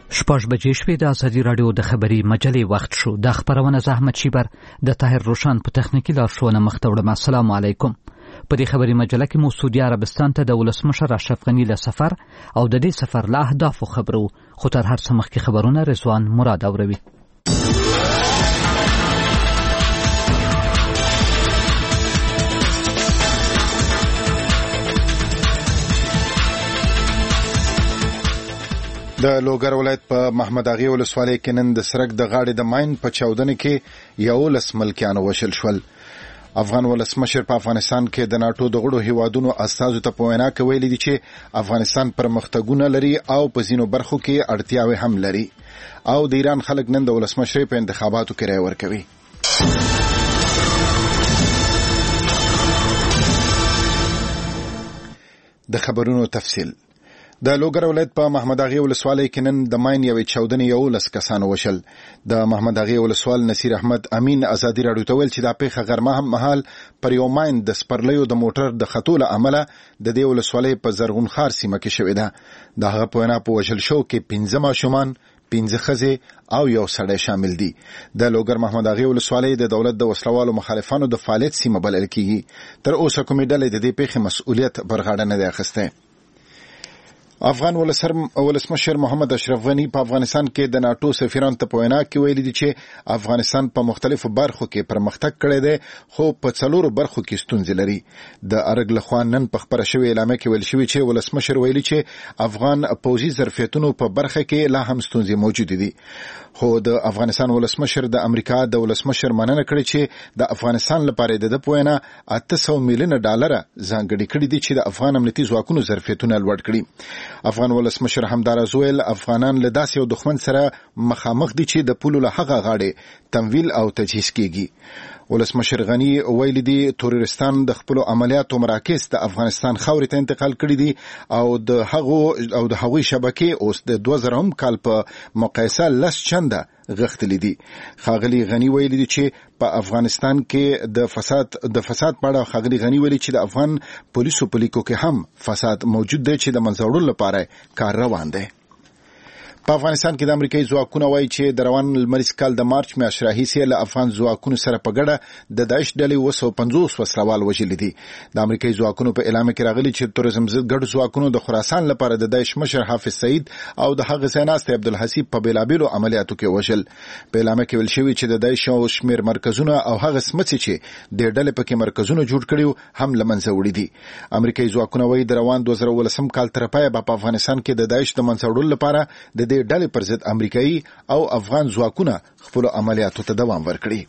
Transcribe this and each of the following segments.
شپږ بجې شوې. د ازادي راډیو د خبري مجلې وخت شو. د خبرونه زحمت شیبر د طاهر روشن په تخنیکی لارښوونه مخ ته وړم. السلام علیکم. په دې خبري مجله کې مو سعودي عربستان ته د ولسمشر اشرف غني له سفر او د دې سفر له اهدافو خبرو، خو تر هر څه مخکې خبرونه رضوان مراد اوروي. د لوګر ولایت په محمد اغي ولسوالۍ کې نن د سرک د غاړې د ماین په چاودنه کې 11 ملکیان وشل شول. افغان ولسمشر په افغانستان کې د ناتو د غړو هیوادونو استازو ته په وینا کې ویلي دي چې افغانستان پرمختګونه لري او په ځینو برخو کې اړتیاوې هم لري او د ایران خلک نن د ولسمشر په انتخاباتو کې رای ورکوي. د خبرونو تفصیل. د لوګر ولایت په محمد اغي ولسوالۍ کې نن د ماین یوې چاودنې 11 کسان وشل. د محمد اغي ولسوال نصیر احمد امین ازادي راډیو ته ویل چې دا پیښه غرمه هم مهال پر یو ماین د سپرلیو د موټر د خطول عمله د دې ولسوالۍ په زرغون خار سیمه کې شوې ده. د هغه په وینا په وشل شو کې 15 ماشومان، 15 ښځې او یو سړی شامل دي. د لوګر محمد اغي ولسوالۍ د دولت د وسلوالو مخالفانو د فعالیت سیمه بلل کیږي. تر اوسه کومې ډلې د دې پیښې مسؤلیت پر غاړه نه دی اخیستی. افغان ولسمشر محمد اشرف غني په افغانستان کې د ناتو سفیرانو ته په وینا کې ویلي دي چې افغانستان په مختلفو برخو کې پرمختګ کړی دی، خو په 4 برخو کې ستونزې لري. د ارګ لخوا نن په خبره شوې اعلامیه کې ویل شوی چې ولسمشر ویلي چې افغان پوځي ظرفیتونو په برخه کې لا هم ستونزې موجود دي. خو د افغانستان ولسمشر د امریکا د ولسمشر مننه کړې چې د افغانستان لپاره د پوینه 800 میلیون ډالر ځانګړي کړي دي چې د افغان امنیتي ځواکونو ظرفیتونه لوړ کړي. افغان ولسمشر همدار زویل افغانان له داسې یو دښمن سره مخامخ دي چې د پولو له هغه غاړې تمویل او تجهیز کیږي. ولسمشر غني ویلي دي تروریستان د خپل عملیاتو مراکز د افغانستان خاورې ته انتقال کړي دي او د هغوی شبکې اوس د 2000 کال په مقایسه لس چنده غښتلې دي. خاغلی غني ویلي دي چې په افغانستان کې د فساد په اړه خاغلی غني ویلي چې د افغان پولیسو په لیکو کې هم فساد موجود دی چې د منځوړلو لپاره کار روان دی. په افغانستان کې د امریکایي ځواکونو وایي چې د روان لمریز کال د مارچ میاشتې راهیسې له افغان ځواکونو سره په ګډه د داعش ډلې 250 وسلوال وژلي دي. د امریکایي ځواکونو په اعلامیه کې راغلي چې تروریزم ضد ګډ ځواکونو د خراسان لپاره د داعش مشر حافظ سعید او د هغه ځای ناست عبدالحسیب په بیلابیلو عملیاتو کې وژل. په اعلامیه کې ویل شوی چې د داعش او شمیر مرکزونه او هغه سمڅې چې د ډلې پکې مرکزونه جوړ کړي هم لمنځه وړي دي. امریکایي ځواکونه وایي د روان 2019 کال تر پایه په افغانستان کې د داعش د منځه وړلو لپاره د دې ډلې پر ضد امریکایي او افغان ځواکونه خپل عملیاتو ته دوام ورکړي.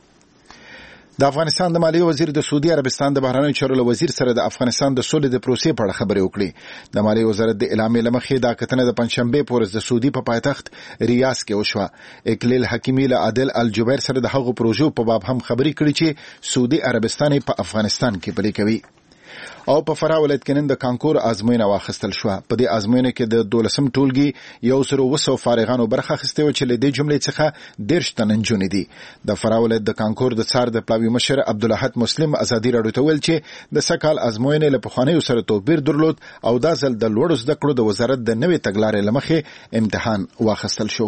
د افغانستان د مالیې وزیر د سعودي عربستان د بهرنیو چارو وزیر سره د افغانستان د سولې د پروسې په اړه خبرې وکړي. د مالیې وزارت د اعلامیې لمخې دا کتنه د پنځشنبه په ورځ د سعودي په پایتخت ریاض کې وشوه. اکلیل حکیمی له عادل الجبیر سره د هغو پروژو په باب هم خبرې کړي چې سعودي عربستان په افغانستان کې پلي کوي. او په فراه ولایت کې نن د کانکور ازموینه واخیستل شوه. په دې ازموینه کې د 12 ټولګي 100 فارغانو برخه اخیستې و چې له دې جملې څخه 13 تن نجونې دي. د فراه ولایت د کانکور د څار د پلاوي مشر عبدالاحد مسلم ازادي راډیو ته ویل چې د سکهال ازموینې له پخوانیو سره توپیر درلود او دا ځل د لوړو زده کړو د وزارت د نوې تګلارې له مخې امتحان واخیستل شو.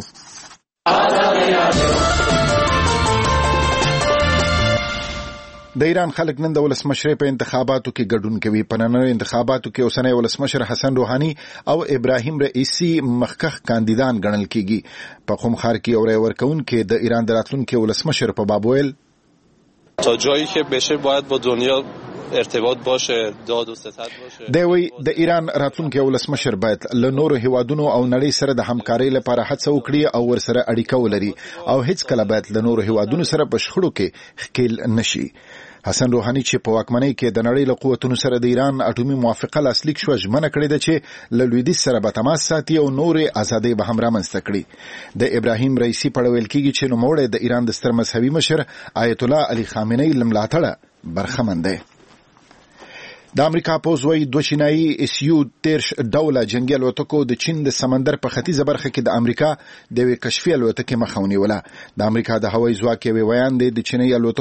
د ایران خلک نن د ولسمشر په انتخاباتو کې ګډون کوي. په نننیو انتخاباتو کې اوسنی ولسمشر حسن روحاني او ابراهیم رئیسی مخکښ کاندیدان ګڼل کیږي. په قم خار کې اوري ورکوونکي د ایران د راتلونکي ولسمشر په باب ویل تا جایی که بشه باید با دنیا ارتباط باشه، داد و ستد باشه. دوی د ایران راتلونکي ولسمشر باید له نورو هیوادونو او نړۍ سره د همکارۍ لپاره هڅه وکړي او ورسره اړیکه ولري او هیڅ کله باید له نورو هیوادونو سره په شخړو کې ښکیل نشي. حسن روحاني چې په واکمنۍ کې د نړۍ له قوتونو سره د ایران اټومي موافقه لاسلیک شو ژمنه کړې ده چې له لویدیځ سره به تماس ساتي او نورې ازادۍ به هم رامنځته کړي. د ابراهیم رئیسی په اړه ویل کېږي چې نوموړی د ایران د ستر مذهبي مشر آیت الله علي خامنه‌ای له ملاتړه برخمن دی. د امریکا پوځ وايي 2 چینایي SU-30 ډوله جنگي الوتکو د چین د سمندر په ختیځه برخه کې د امریکا د یوې کشفي الوتکې مخه ونیوله. د امریکا د هوایي ځواک یو ویان دی د چینایي الوتکو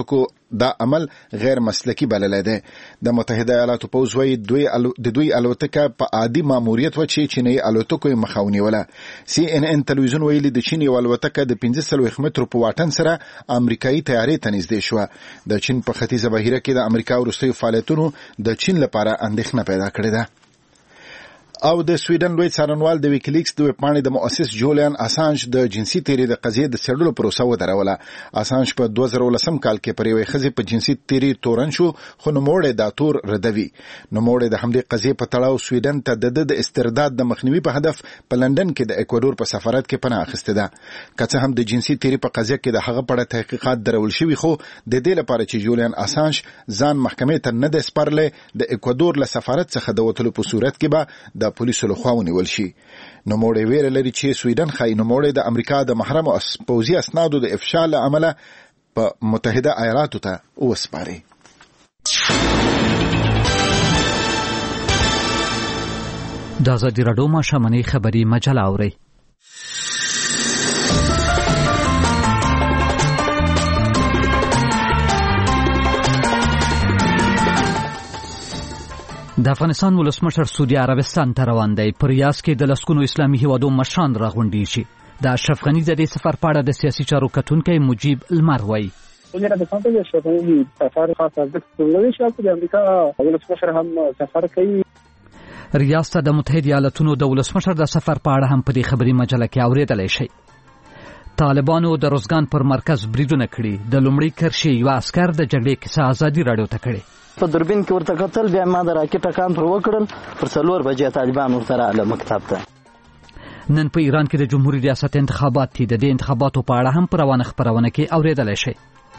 دا عمل غیر مسلکی بللی دی. د متحده ایالاتو پوځ وایي د دوی الوتکه په عادي ماموریت و چې چینی الوتکو یې مخه ونیوله. CNN تلویزیون ویلي د چین یو الوتکه د 45 مترو په واټن سره امریکایي طیارې ته نږدې شوه. د چین په ختیځه بحیره کې د امریکا وروستیو فعالیتونو د چین لپاره اندېښنه پیدا کړې ده. او د سویډن لوی څارنوال د ویکیلیکس د ویبپاڼې د مؤسس جولیان اسانج د جنسي تیري د قضیې د څېړلو پروسه ودروله. اسانج په 2010 کال کې پر یوې ښځې په جنسي تیري تورن شو، خو نوموړی دا تور ردوي. نوموړی د همدې قضیې په تړاو سویډن ته د استرداد د مخنیوي په هدف په لندن کې د اکوادور په سفارت کې پناه اخیستې ده. که څه هم د جنسي تیري په قضیه کې د هغه په اړه تحقیقات درول شوي، خو د دې لپاره چې جولیان اسانج ځان محکمې ته نه دی سپارلی، د اکوادور له سفارت څخه د وتلو په صورت کې به د پولیسو لخوا ونیول شي. نوموړی ویره لري چې سویډن ښایي نوموړی د امریکا د محرمو پوځي اسنادو د افشا له امله په متحده ایالاتو ته وسپاري. د ازادي راډیو ماښامنۍ خبري مجله اورئ. د افغانستان ولسمشر سعودي عربستان ته روان دی. په ریاض کې د لسګونو اسلامي هیوادو مشران راغونډېږي. د اشرف غني د دې سفر په اړه د سیاسي چارو کتونکی مجیب المر وایي. سعودي عربستان ته اشرف غني سفر خاص ارزښت لري چې د امریکا ولسمشر هم سفر کوي. ریاض ته د متحده ایالاتونو د ولسمشر د سفر په اړه هم په دې خبري مجله کې اورېدلی شئ. طالبانو د روزګان پر مرکز بریدونه کړي. د لومړي کرښې یو عسکر د جګړې کیسه ازادي راډیو ته کړې. په دوربین کې ورته کتل، بیا ما د راکټ ټکان پر وکړل، پر 4 بجې طالبان ورته راغله مکتب ته. نن په ایران کې د جمهوریت ریاست انتخابات دي. د دې انتخاباتو په اړه هم په روانه خبرونه کې اورېدلی شئ.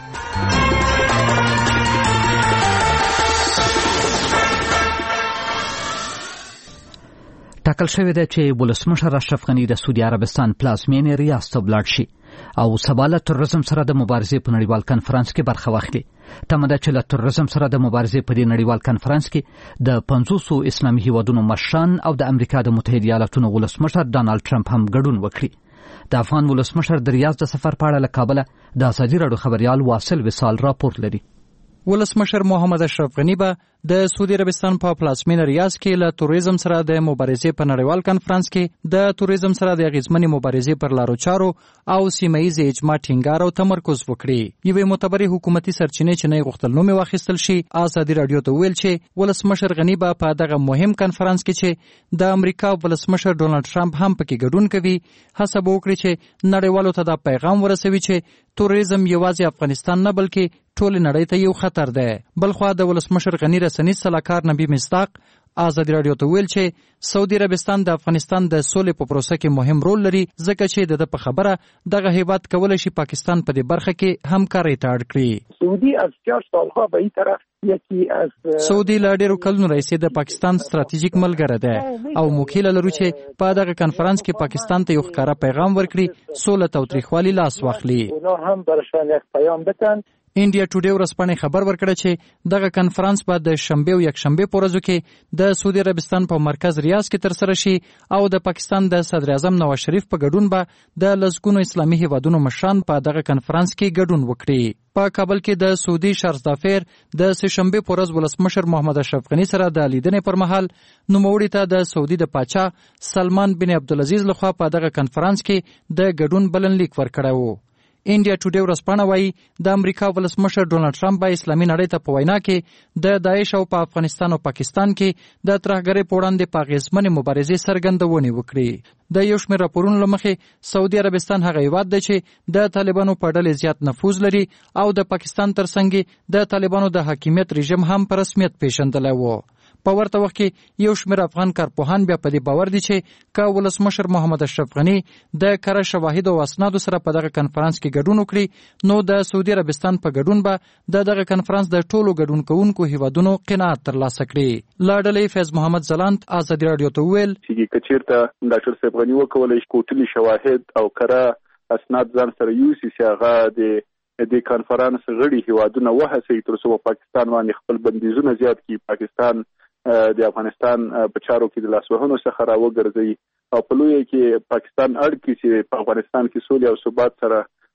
ټاکل شوې ده چې ولسمشر اشرف غني د سعودي عربستان پلازمینې ریاض ته ولاړ شي او سبا له تروریزم سره د مبارزې په نړیوال کنفرانس کې برخه واخلي. تمه ده چې له تروریزم سره د مبارزې په دې نړیوال کنفرانس کې د 500 اسلامي هیوادونو مشران او د امریکا د متحده ایالاتونو ولسمشر ډانلډ ټرمپ هم ګډون وکړي. د افغان ولسمشر د ریاض د سفر په اړه له کابله د ازادي راډیو خبريال واصل وصال راپور لري. ولسمشر محمد اشرف غني به د سعودي عربستان په پلازمینه ریاض کې له توریزم سره د مبارزې په نړیوال کنفرانس کې د توریزم سره د اغیزمنې مبارزې پر لارو چارو او سیمه‌ییز اجماع ټینګار او تمرکز وکړي. یوې معتبرې حکومتي سرچینې چې نه غوښتل نوم واخیستل شي، ازادي راډیو ته ویل چې ولسمشر غني به په دغه مهم کنفرانس کې چې د امریکا ولسمشر ډونالډ ټرمپ هم پکې ګډون کوي، هڅه وکړي چې نړیوالو ته دا پیغام ورسوي چې توریزم یوازې افغانستان نه بلکې ټول نړۍ ته یو خطر دی. بلخوا د ولسمشر غني رسنیز صلاحکار نبی مصداق ازادي راډیو ته ویل چې سعودي عربستان د افغانستان د سولې په پروسه کې مهم رول لري، ځکه چې د په خبره دغه هیواد کولای شي پاکستان په دې برخه کې همکاري ته اړ کړي. سعودي از 4 سالها به این طرف یکی از سعودي لا ډېرو کلونو راهیسې د پاکستان ستراتیژیک ملګری دی او موږ هیله لرو چې په دغه کنفرانس کې پاکستان ته یو ښکاره پیغام ورکړي، سوله تاوتریخوالي لاس واخلي. اونا هم برشان یک پیام بدن. انډیا ټوډے ورځپاڼې خبر ورکړه چې دغه کنفرانس به د شنبه او یکشنبه په ورځو کې د سعودي عربستان په مرکز ریاض کې ترسره شي او د پاکستان د صدر اعظم نواز شریف په ګډون به د لسګونو اسلامي هیوادونو مشران په دغه کنفرانس کې ګډون وکړي. په کابل کې د سعودي شهرزادافیر د سهشنبه په ورځ ولسمشر محمد اشرف غني سره د لیدنې پر مهال نوموړي ته د سعودي د پاچا سلمان بن عبدالعزیز لخوا په دغه کنفرانس کې د ګډون بلنلیک ورکړی و. انډیا ټوډے ورځپاڼه وایي د امریکا ولسمشر ډونالډ ټرمپ به اسلامي نړۍ ته په وینا کې د داعش او په افغانستان او پاکستان کې د ترهګرۍ په وړاندې په اغېزمنې مبارزې څرګندونې وکړي. د یو شمېر راپورونو له مخې سعودي عربستان هغه هیواد دی چې د طالبانو په ډلې زیات نفوذ لري او د پاکستان ترڅنګ د طالبانو د حاکمیت رژیم هم په رسمیت پیژندلی و. په ورته وخت کې یو شمېر افغان کارپوهان بیا په دې باور دي چې که ولسمشر محمد اشرف غني د کره شواهد او اسنادو سره په دغه کنفرانس کې ګډون وکړي، نو د سعودي عربستان په ګډون به دغه کنفرانس د ټولو ګډون کوونکو هیوادونو قناعت ترلاسه کړي. لا ډلې فیض محمد زلاند ازادي راډیو ته وویل چې کچیرته ډاکټر صاحب غني وکولای شي کوټلي شواهد او کره اسناد ځان سره یوسي چې هغه د کنفرانس غړي هیوادونه وهڅوي تر څو پاکستان باندې خپل بندیزونه زیات کړي، پاکستان د افغانستان په چارو کې د لاسوهنو څخه راوګرځي او په لوی کې پاکستان اړ کې چې په افغانستان کې سولې او ثبات سره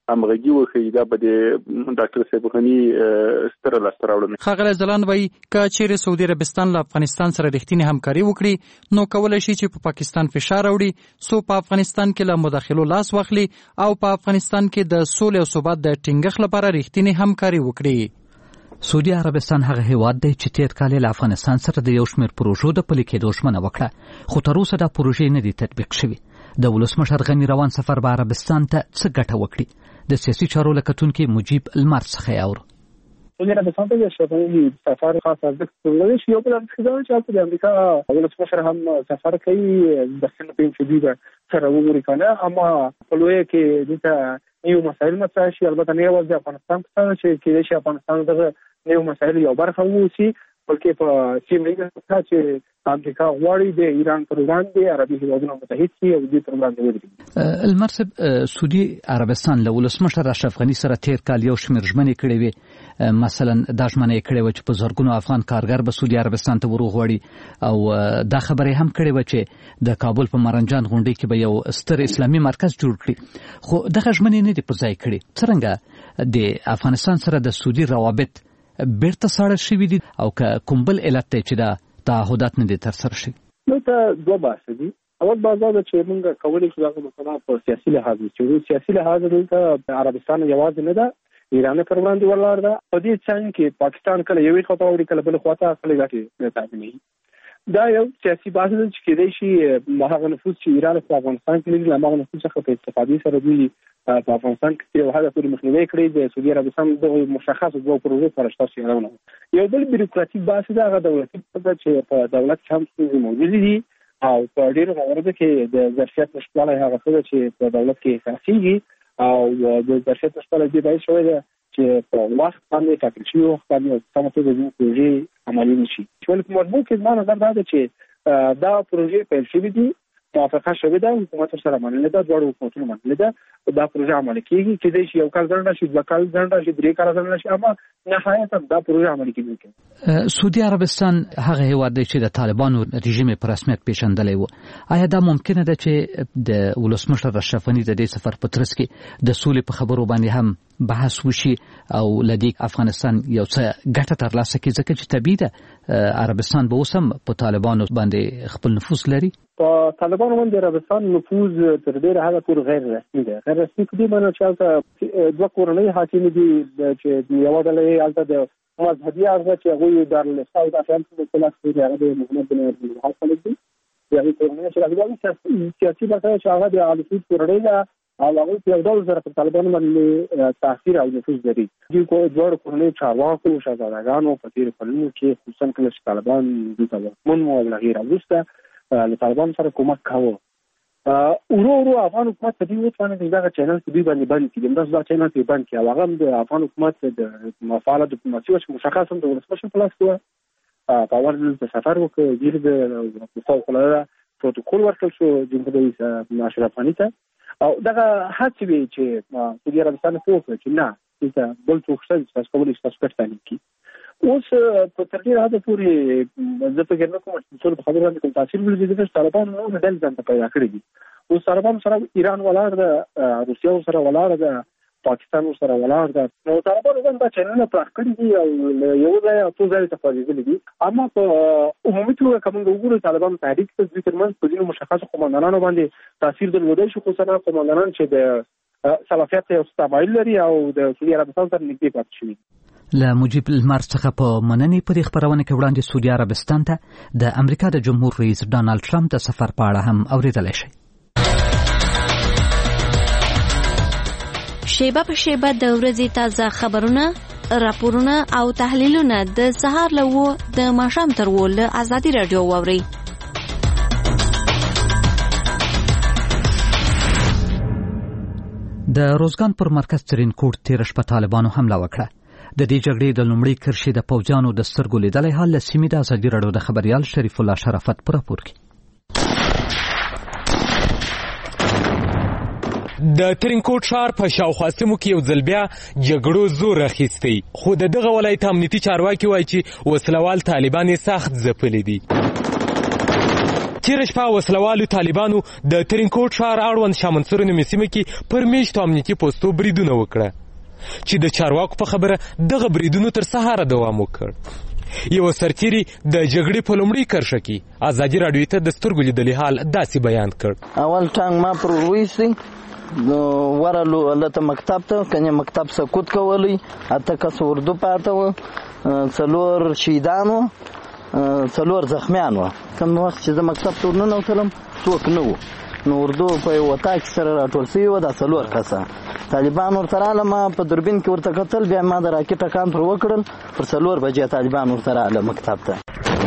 همغږي وښیي دا به د ډاکټر صاحب غني ستره لاسته راوړنه. ښاغلی ځلاند وایي که چیرې سعودي عربستان له افغانستان سره رښتینې همکاري وکړي نو کولی شي چې په پاکستان فشار راوړي څو په افغانستان کې له مداخلو لاس واخلي او په افغانستان کې د سولې او ثبات د ټینګښت لپاره رښتینې همکاري وکړي. سعودي عربستان هغه هیواد دی چې تیر کال له افغانستان سره د یو شمېر پروژو د پلي کېدو ژمنه وکړه، خو تر اوسه دا پروژې نه دي تطبیق شوي. د ولسمشر غني روان سفر به عربستان ته څه ګټه وکړي؟ د سیاسي چارو له کتونکي مجيب المر څخه اورو. سعودي عربستان ته شفاهي سفر خاص ارزښت لري چې یو بل څه چې د امریکا ولسمشر هم سفر کوي د فلپین فدیده سره وګوري کنه، اما په لوی کې د یو مسایل مطرح شي. البته نه یوازې افغانستان چې کېدای شي افغانستان دغه یو مسایل یو برخه ووسی، بلکې په سیمه کې چې امریکا غواړي د ایران پر وړاندې عربي هیوادونو متحد شي او دې پر وړاندې ودرېږي. المرسب سعودي عربستان له ولسمشر اشرف غني سره تیر کال یو شمېر ژمنې کړې وې، مثلا دا ژمنه یې کړې وه چې په زرګونو افغان کارګر به سعودي عربستان ته وروغواړي او دا خبره هم کړې وه چې د کابل په مرنجان غونډۍ کې به یو ستر اسلامي مرکز جوړ کړي، خو دغه ژمنې نه دي پر ځای کړي. څرنګه د افغانستان سره د سعودي روابط بیرته ساړه شوي دي او که کوم بل علت دی چې دا تعهدات نه دي ترسره شوي؟ نو ته دوه بحث دي. اول بحث دا چې موږ کولی شو دغه مسله په سیاسي لحاظ چې سیاسي لحاظ دلته عربستان یوازې نه ده، ایران پر وړاندې ولاړ ده. په دې څنګه کې پاکستان کله یوې خواته وړي کله بل خواته خپل ګټې تامینوي. دا یو سیاسي بحث دی چې کېدای شي هغه نفوذ چې ایران په افغانستان کې لري هغه نفوذ څخه په استفادې سره دوی په افغانستان کې یو هدف پورې مخنیوي کړی د سعودي عربستان د مشخص دوه پروژو پر اساس یې یو بل بیروکراتیک بحث دی هغه دولتي پروژه چې په دولت کې هم موجود دي او په ډېرو موردو کې د ظرفیت نشټوالی هغه څه چې په دولت کې احساسېږي او د ظرفیت نشټوالی دې باعث شوی دی چې په وخت باندې ټاکل شوي وخت باندې سمه توګه ځینې پروژې عملي نه شي. ولې په مجموع کې زما نظر دا دی چې دا پروژې پیل شوي دي، موافقه شوې ده، حکومت سره منلې ده، دواړو حکومتونو منلې ده، دا پروژه عملي کېږي. کېدای شي یو کال ځنډ راشي، دوه کال ځنډ راشي، درې کاله ځنډ راشي، اما نهایتا دا پروژه عملي کېږي. سعودي عربستان هغه هیواد دی چې د طالبانو رژیم په رسمیت پیژندلی و. آیا دا ممکنه ده چې د ولسمشر اشرف غني د دې سفر په ترڅ کې د سولې په خبرو باندې هم بحث وشي او لدی افغانستان یو څه ګټه ترلاسه کړي، ځکه چې طبیعي ده عربستان به اوس هم په طالبانو باندې خپل نفوذ لري؟ په طالبانو باندې عربستان نفوذ تر ډېره حده پورې غیر رسمي دی. غیر رسمي په دې معنی چې هلته دوه کورنۍ حاکمې دي چې یوه ډله یې هلته د مذهبي اړخه چې هغوی دارالاسلام او دافعان څخه د خلاف دی، هغه د محمد بن عبدالوهاب خلک دي. د هغې کورنۍ چې هغه سیاسي برخه چې هغه د آلسود کورنۍ ده او هغوی په یو ډول سره په طالبانو باندې تاثیر او نفوذ لري. دوی دواړو کورنۍ چارواکو شهزادګانو په تېرو کلونو کې خصوصا کله چې طالبان دوی ته واکمن وو او له هغې راوروسته له طالبانو سره کومک کاوه. ورو ورو افغان حکومت په دې وتوانېد چې دغه چینل په دوی باندې بند کړي، همداسې دا چینل پرې بند کړي او هغه هم د افغان حکومت د فعاله ډیپلوماسي وه چې مشخص هم د ولسمشر په لاس کې وه. په اول ځل د سفر وکړ، ډېر د فوقالعاده پروتوکول ورکړل شو جمهور رئیس اشرف غني ته او دغه هڅې وې چې سعودي عربستان پوه کړ چې نه دلته بل څوک شته چې تاسو کولی شئ تاسو ګټه تعلیم کړي. اوس په تر ډېره حده پورې زه فکر نه کوم چې ټول په خبرو باندې کوم تاثیر ولري، ځکه چې طالبانو نورې ډلې ځان ته پیدا کړي دي. اوس طالبانو سره ایران ولاړ ده، روسیه ورسره ولاړ ده، پاکستان ورسره ولاړ ده. نو طالبانو ځان دا چینلونه پراخ کړي دي او یو ځای او څو ځایو ته فعالېدلي دي. اما په عمومي توګه که موږ وګورو طالبانو تحریک ته دوی ترمنځ په ځینو مشخصو قوماندانانو باندې تاثیر درلودی شو، خصوصا قوماندانان چې د صلاحیت یو تمایل لري او د سعودي عربستان سره نږدې پاتې شوي. له مجيب المر څخه په مننې په دې خبرونه کې وړاندې سعودي عربستان ته د امریکا د جمهور رئیس ډانلډ ټرمپ د سفر په اړه هم اوریدلی شئ. شیبه په شیبه د ورځې تازه خبرونه، راپورونه او تحلیلونه د سهار له 9 د ماښام تر 10 له ازادي رادیو واورئ. د روزګان پر مرکز ترینکوټ تېره شپه طالبانو حمله وکړه. د دې جګړې د لومړۍ کرښې د پوځیانو د سترګو لیدلی حال له سیمې د ازادي راډیو د خبریال شریف الله شرافت په راپور کې. د ترینکوټ ښار په شاوخوا سیمو کې یو ځل بیا جګړو زور اخیستی، خو د دغه ولایت امنیتي چارواکي وایي چې وسلوال طالبان یې سخت ځپلي دي. تېره شپه وسلوالو طالبانو د ترینکوټ ښار اړوند شاه منصور نومي سیمه کې پر میشتو امنیتي پوستو بریدونه وکړه چې د چارواکو په خبره دغه بریدونو تر سهاره دوام وکړ. یو سرتیري د جګړې په لومړۍ کرښه کې ازادي راډیو ته د سترګو لیدلي حال داسې بیان کړ. اول ټانک ما پر ورویستی ورلو هلته مکتب ته کنې مکتب سقوط کولی 8 کس اردو پاته وه 4 شهیدان وه 4 زخمیان وه. کوم وخت چې زه مکتب ته ورننوتلم څوک نه وو نو اردو په یو وطاق سره راټول سوي وه دا 4 کسه طالبان ورته راغله ما په دوربین کې ورته کتل بیا ما د راکټ ټکان پر وکړل پر 4 بجې طالبان ورته راغله مکتب ته.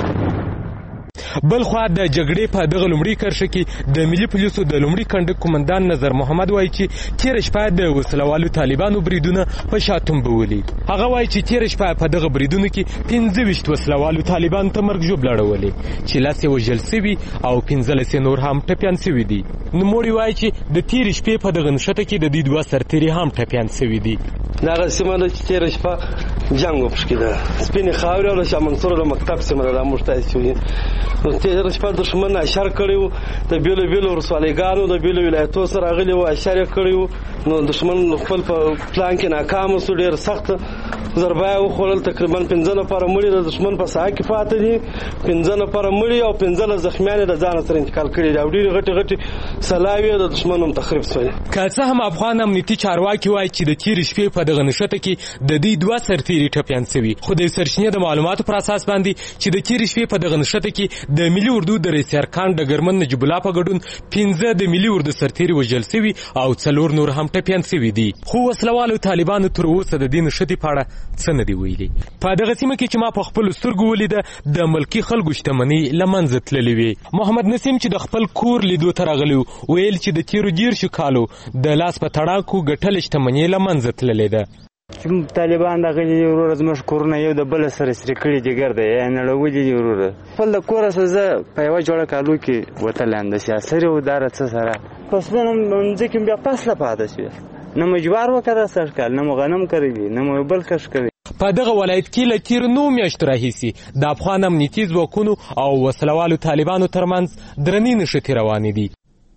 بل خوا د جګړې په دغه لومړۍ کرښه کې د ملي پولیسو د لومړي کنډک قومندان نظر محمد وایي چې تېره شپه د وسلوالو طالبانو بریدونه په شاتوم بولي. هغه وایي چې تېره شپه په دغه بریدونو کې 25 وسلوالو طالبانو ته مرګ ژوبله اړولې چې 10 وژل سوي او 15 نور هم ټپیان سوي دي. نوموړي وایي چې د تېرې شپې په دغه نښته کې د دوی 2 سرتیري هم ټپیان سوي دي. دغه سیمه ده چې تېره شپه جنګ وپشکې ده سپینې خاورې او د شاه منصور د مکتب سیمه ده دا موږ ته شوي نو تېره شپه دښمن اشر کړی وو د بیلو بیلو ولسوالیګانو د بیلو ولایتو سره راغلي وو اشر یې کړی وو نو دښمن خپل په پلان کې ناکامه سو ډېر سخت ضربه یې وخوړل تقریبا 15 نفره مړي د دښمن په ساحه کې پاتې دي 15 نفره مړي او 15 زخمیان د ځان سره انتقال کړي دي او ډېرې غټې سلاوي د دښمن هم تخریب شوي. که څه هم افغان امنیتي چارواکي وایي چې د تېرې شپې په دغه نښته کې د دوی 2 سرتیري ټپیان سوي خو د سرچینې د معلوماتو پر اساس باندې چې د تېرې شپې په دغه نښته کې د ملي اردو د رئیس ارکان ډګرمن نجیب الله په ګډون 15 د ملي اردو سرتیري وژل سوي او 4 نور هم ټپیان سوي دي. خو وسلوالو طالبانو تر اوسه د دې نښتې په اړه څه نه دي ویلي. په دغه سیمه کې چې ما په خپلو سترګو ولیده د ملکي خلکو شتمنۍ له منځه تللې وې. محمد نسیم چې د خپل کور لیدو ته راغلی ویل چې د تېرو 10 کالو د لاس په تړاکو ګټلې شتمنۍ له منځه تللې ده. طالبان دغه وروره زموږ کورونه یو د بل سره سری کړي دي ګرده یې نړولي دي وروره خپل د کور سره زه په یوه جوړه کالو کې وتلم د سیاسري او داره څه سره فصلونه مځکې بیا فصله پاتې شوې نه مو جوار وکړه سږ کال نه مو غنم کرلي نه مو بل کښ کوي. په دغه ولایت کې له تېرو 9 میاشتو راهیسې د افغان امنیتي ځواکونو او وسلوالو طالبانو ترمنځ درنې نښتې روانې دي.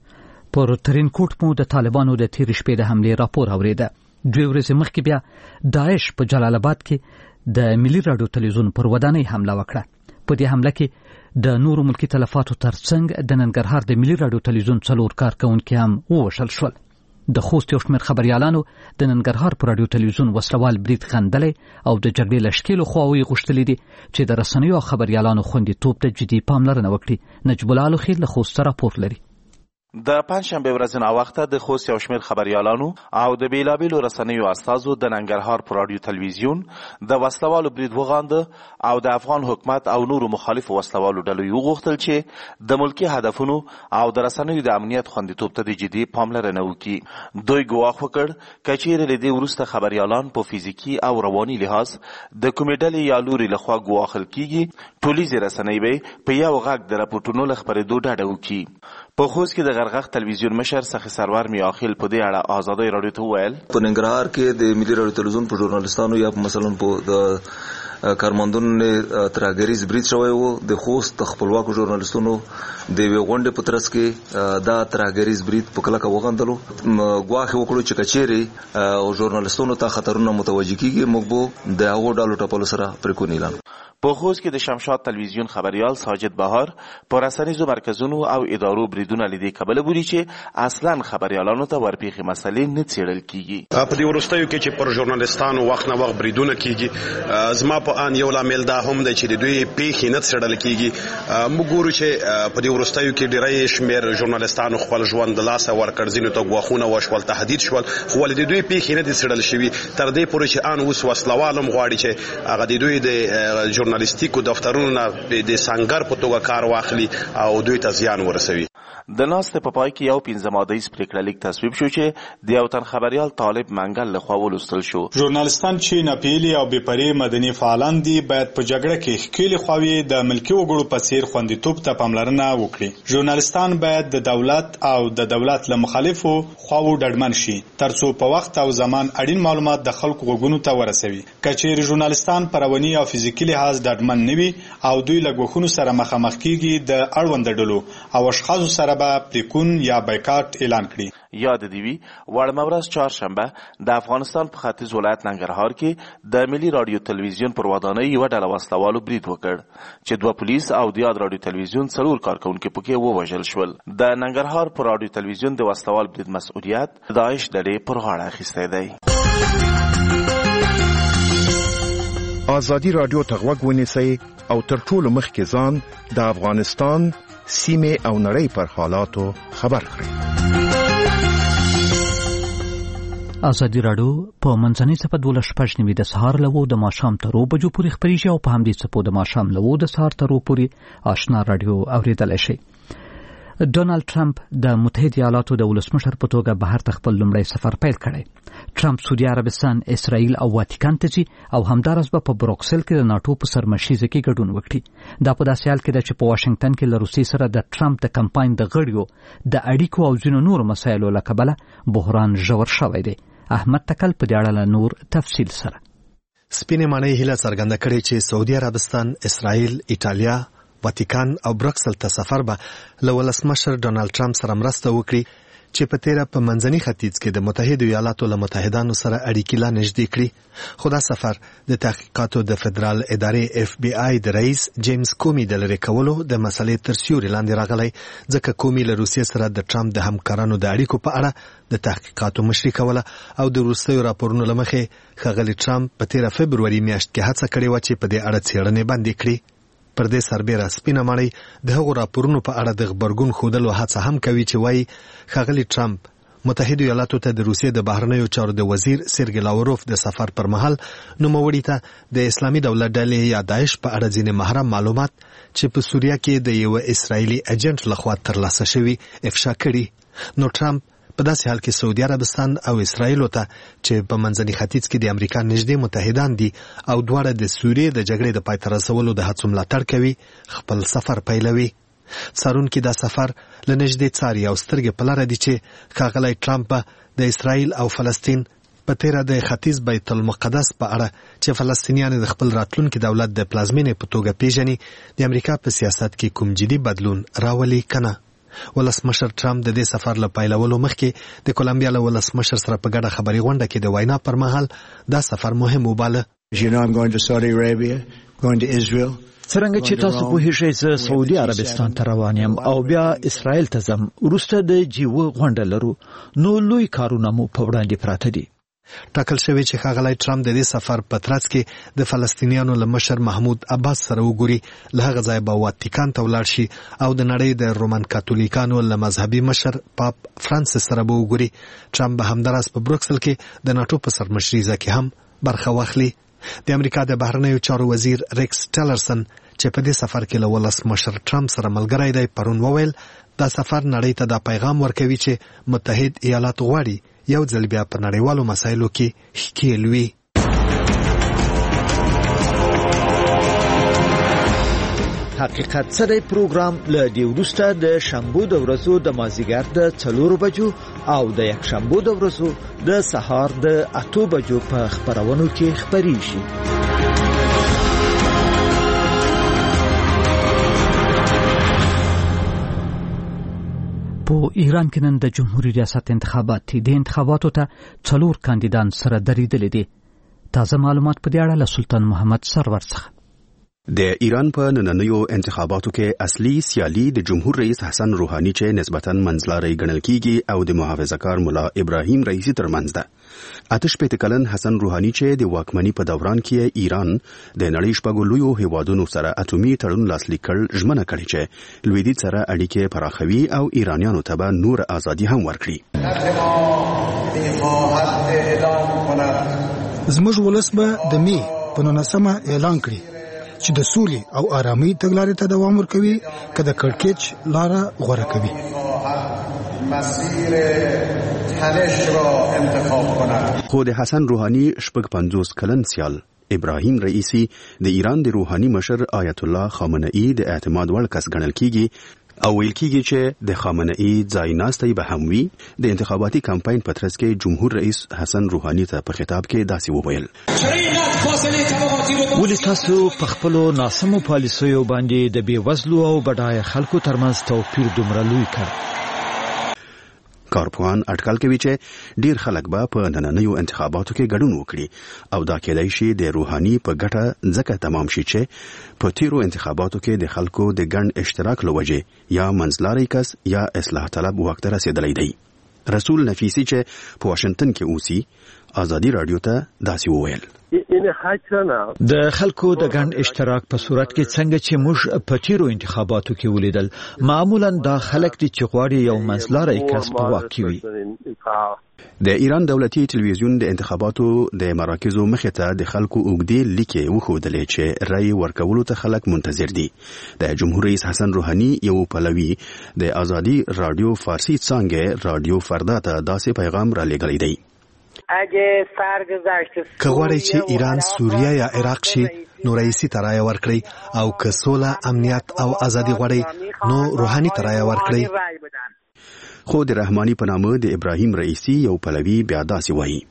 پر ترینکوټ مو د طالبانو د تېرې شپې د حملې راپور اورېده. 2 ورځې مخکې بیا داعش په جلال آباد کې د ملي راډیو تلویزیون پر ودانۍ حمله وکړه. په دې حمله کې د نورو ملکي تلفاتو ترڅنګ د ننګرهار د ملي راډیو تلویزیون 4 کارکونکي هم ووژل شول. د خوست یو شمېر خبریالانو د ننګرهار په راډیو تلویزیون وسلوال برید خندلی او د جګړې له ښکېلو خواوې غوښتلي دي چې د رسنیو او خبریالانو خوندیتوب ته جدي پاملرنه وکړي. نجیب الله الخیل له خوست راپور لري. د پنجشنبه ورځ ناوخته د خوست یو شمېر خبریالانو او د بیلابیلو رسنیو استازو د ننګرهار په راډیو تلویزیون د وسلوالو برید وغانده او د افغان حکومت او نورو مخالفو وسلوالو ډلو یې وغوښتل چې د ملکي هدفونو او د رسنیو د امنیت خوندیتوب ته د جدي پاملرنه وکړي. دوی ګواښ وکړ که چیرې له دې وروسته خبریالان په فزیکي او رواني لحاظ د کومې ډلې یا لوري لخوا ګواښل کیږي ټولیزې رسنۍ به په یو غږ د راپورټونو له خپرېدو ډډه وکړي. په خوست کې د غرغښ تلویزیون مشر سخي سرور میاخیل په دې اړه آزادۍ راډیو ته وویل په ننګرهار کې د ملي راډیو تلویزیون په ژورنالستانو یا مثلا په د کارمندونو ترهګریز برید شوی وو. د خوست خپلواکو ژورنالستانو د یوې غونډې په ترڅ کې دا ترهګریز برید په کلکه وغندلو. ګواښ وکړو چې کچېرې ژورنالستانو ته خطرونه متوجه کیږي موږ به د هغو ډلو ټپلو سره پرېکون اعلان. په خوست کې د شمشاد تلویزیون خبریال ساجد بهار په رسنیزو مرکزونو او ادارو بریدونه لیدې کبله بولي چې اصلا خبریالانو ته ورپېښې مسلې نه څېړل کیږي. په دې وروستیو کې چې پر ژورنالستانو وخت نه وخت بریدونه کیږي زما په ان یو لامل دا هم دی چې د دوی پیښې نه څېړل کیږي. موږ ګورو چې په دې وروستیو کې ډېری شمېر ژورنالستانو خپل ژوند د لاسه ورکړ ځینو ته ګواښونه وشول تهدید شول خو ولې د دوی پیښې نه دي څېړل شوي تر دې پورې چې ان اوس وسلوال هم غواړي چې هغه د دوی د ژورنالیستیکو دفترونو نه د سنګر په توګه کار واخلي او دوی ته زیان ورسوي. د ناستې په پای کې یو 15 مادهیز پریکړه لیک تصویب شو چې د یو تن خبريال طالب منګل لخوا ولوستل شو. ژورنالستان چې ناپیلي او بېپرې مدني فعالان دي باید په جګړه کې ښکېلې خواوې د ملکي وګړو په څیر خوندیتوب ته پاملرنه وکړي. ژورنالستان باید د دولت او د دولت له مخالفو خواوو ډډمن شي ترڅو په وخت او زمان اړین معلومات د خلکو غوږونو ته ورسوي. که چیرې ژورنالستان په رواني او فزیکي لحاظ ډډمن نه وي او دوی له ګواښونو سره مخامخ کیږي د اړوند ډلو او اشخاصو سره به پریکون یا بایکاټ اعلان کړي. یاد دی وی وړمه ورځ چهارشنبه د افغانستان په ختیځ ولایت ننګرهار کې د ملي رادیو تلویزیون پر ودانۍ یوه ډله وسلوالو برید وکړ چې 2 پولیس او د یاد رادیو تلویزیون 4 کارکونکي پکې ووژل شول. د ننګرهار پر رادیو تلویزیون د وسلوال برید مسؤلیت داعش ډلې پر غاړه اخیستی دی. آزادی رادیو ته غوږ ونیسئ او تر ټولو مخکې ځان د افغانستان سیمې او نړۍ پر حالاتو خبر کړئ. آزادی رادیو په منځنۍ صفه 12:15 د سهار له د ماښام تر 2 بجو پورې خپرېږي او په همدې صفو د ماښام له د سهار تر 2 پورې آشنا رادیو اورېدلی شي. ډونالد ټرمپ د متحده ایالاتو د ولسمشر په توګه بهر ته خپل لومړی سفر پیل کړی. ټرمپ سعودي عربستان، اسرائیل او واتیکان ته ځي او همدارس به په بروکسل کې د ناټو په سرمشیزه کې ګډون وکړي. دا په داسې حال کې ده چې په واشنگټن کې له روسیې سره د ټرمپ د کمپاین د غړیو د اړیکو او ځینو نورو مسایلو له کبله بحران ژور شوی دی. احمد تکل په دې اړه نور تفصیل سره. سپینې ماڼۍ هیله څرګنده کړې چې سعودي عربستان، اسرائیل، ایټالیا، واتیکان او بروکسل ته سفر به له ولسمشر ډونالد ټرمپ سره مرسته وکړي چې په تیره په منځني ختیځ کې د متحده ایالاتو له متحدانو سره اړیکې لا نږدې کړي. خو دا سفر د تحقیقاتو د فدرال ادارې FBI د رئیس جیمز کومي د لرې کولو د مسلې تر سیوري لاندې راغلی، ځکه کومي له روسیې سره د ټرمپ د همکارانو د اړیکو په اړه د تحقیقاتو مشري کوله او د وروستیو راپورونو له مخې ښاغلي ټرمپ په 13 فبروري میاشت کې هڅه کړې وه چې په دې اړه څېړنې بندې کړي. پر دې سربیره سپینه ماڼۍ د هغو راپورونو په اړه د غبرګون ښودلو هڅه هم کوي چې وایي ښاغلي ټرمپ متحده ایالاتو ته د روسیې د بهرنیو چارو د وزیر سرګی لاوروف د سفر پر مهال نوموړي ته د اسلامي دولت ډلې یا داعش په اړه ځینې محرم معلومات چې په سوریه کې د یو اسرائیلي ایجنټ لخوا ترلاسه شوي افشا کړي. نو ټرمپ په داسې حال کې سعودي عربستان او اسرائیل ته چې په منځني ختیځ کې د امریکا نږدې متحدان دي او دواړه د سوریې د جګړې د پای ته رسولو د هڅو ملاتړ کوي خپل سفر پیلوي. څارونکي دا سفر له نږدې څاري او سترګې په لاره دي چې ښاغلی ټرمپ د اسرائیل او فلسطین په تیره د ختیځ بیت المقدس په اړه چې فلسطینیان د خپل راتلونکي دولت د پلازمینې په توګه پیژني د امریکا په سیاست کې کوم جدي بدلون راولي کنه. ولسمشر ټرمپ د دې سفر له پیلولو مخکې د کولمبیا له ولسمشر سره په ګډه خبري غونډه کې د وینا پر مهال دا سفر مهم وباله. څرنګه چې تاسو پوهیږئ زه سعودي عربستان ته روان یم او بیا اسرائیل ته ځم. وروسته د جیو غونډه لرو، نو لوی کارونه مو په وړاندې پراته دي. ټاکل شوی چې ښاغلی ټرمپ د دې سفر په ترڅ کې د فلسطینیانو له مشر محمود عباس سره وګوري، له هغه ځایه به واتیکان ته ولاړ شي او د نړۍ د رومن کاتولیکانو له مذهبي مشر پاپ فرانسیس سره به وګوري. ټرمپ به همداراز په بروکسل کې د ناټو په سرمشریزه کې هم برخه واخلي. د امریکا د بهرنیو چارو وزیر ریکس ټیلرسن چې په دې سفر کې له ولسمشر ټرمپ سره ملګری دی پرون وویل دا سفر نړۍ ته دا پیغام ورکوي چې متحد ایالات غواړي یو ځل بیا په نړیوالو مسایلو کې ښکیل وي. حقیقت سره پروګرام له دې وروسته د شنبه د ورځو د مازیګر د 4 بجو او د یک شنبه د ورځو د سهار د 8 بجو په خبرونو کې خبريږي. په ایران کې نن د جمهوریت ریاست انتخابات دي. د انتخاباتو ته 4 کاندیدان سره درېدلي دي. تازه معلومات په دې اړه له سلطان محمد سرور څخه. د ایران په نننیو انتخاباتو کې اصلي سیالي د جمهور رئیس حسن روحاني چې نسبتاً منځلاری ګڼل کیږي او د محافظه‌کار مولا ابراهیم رئیسی ترمنځ ده. 88 کلن حسن روحاني چې د واکمنۍ په دوران کې ایران د نړۍ شپږو لویو هیوادونو سره اټومي تړون لاسلیک کړ، ژمنه کړې چې لویدیځ سره اړیکې پراخوي او ایرانیانو ته به نور ازادي هم ورکړي. زموږ ولس به د می په 19 اعلان کړي چې د سولې او آرامۍ تګلارې ته دوام ورکوي، که د کړکېچ لاره غوره کوي. مسیر تنش را انتخاب کند. خود حسن روحانی شپږ 50 کلن سیال ابراهیم رئیسی د ایران د روحاني مشر آیت الله خامنه ای د اعتماد وړ کس ګڼل کیږي او ویل کیږي چې د خامنه ای ځایناستي به هم وي. د انتخاباتي کمپاین په ترڅ کې جمهور رئیس حسن روحانی ته په خطاب کې داسې وویل: ولې تاسو په خپلو ناسمو پالیسیو باندې د بېوزلو او بډایه خلکو ترمنځ توپیر دومره لوی کړ؟ کارپوهان اټکل کوي چې ډیر خلک به په نننیو انتخاباتو کې ګډون وکړي او دا کېدای شي د روحاني په ګټه ځکه تمام شي چې په تیرو انتخاباتو کې د خلکو د ګڼ اشتراک له وجې یا منځلاری کس یا اصلاح طلب واک ته رسېدلی دی. رسول نفیسی چې په واشنگټن کې اوسي ازادي رادیو ته داسې وویل: د خلکو د ګڼ اشتراک په صورت کې څنګه چې موږ په تیرو انتخاباتو کې ولیدل، معمولا دا خلک دي چې غواړي یو منځلاری کس په واک کې وي. د ایران دولتي تلویزیون د انتخاباتو د مراکزو مخې ته د خلکو اوږدې لیکې وښودلې چې رای ورکولو ته خلک منتظر دي. د جمهور رئیس حسن روحانی یو پلوي د ازادي رادیو فارسی څانګې رادیو فردا ته داسې پیغام را لېږلی دی: که غواړئ چې ایران سوریه یا عراق شي نو رئیسی ته رایه ورکړئ، او که سوله، امنیت او ازادي غواړئ نو روحانی ته رایه ورکړئ. خو د رحمانی په نامه د ابراهیم رئیسی یو پلوي بیا داسې وایي: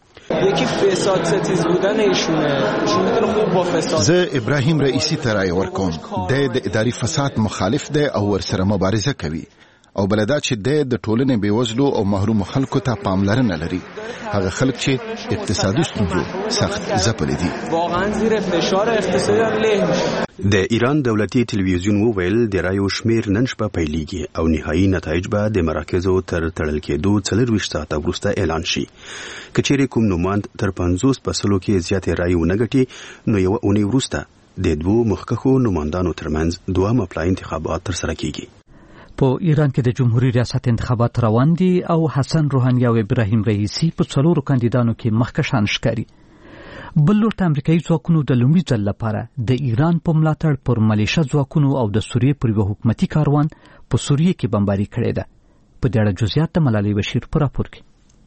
یکی فساد ستیز بودن ایشونه میتونه خوب با فساد. زه ابراهیم رئیسی ته رایه ورکوم. د اداري فساد مخالف دی او ورسره مبارزه کوي، او بلدا چې د ټولنې بیوزلو او محروم خلکو ته پاملرنه لري. هغه خلک چې اقتصادي ستونزو سخت ځپلي دي واقعا زیر فشار اقتصادي له میشه. د ایران دولتي تلویزیون وویل د رایو شمیر نن شپه پیلېږي او نهایي نتایج به د مراکزو تر تړل کېدو 24 ساعته وروسته اعلان شي. که چیرې کوم نوماند تر 50 پسلو کې زیاتې رایې ونه ګټي نو یوه اونۍ وروسته د دوو مخکښو نوماندانو ترمنځ دوه اپلای انتخابات ترسره کیږي. په ایران کې د جمهوریت ریاست انتخابات روان دي او حسن روحانی او ابراهیم رئیسی په څلورو کاندیدانو کې مخکښان ښکاري. بل لور ته امریکایي ځواکونو د لومړي ځل لپاره د ایران په ملاتړ پر ملیشه ځواکونو او د سوریې پر یوه حکومتي کاروان په سوریې کې بمباري کړې ده. په دې اړه جزئیات د ملالۍ بشیر په راپور کې.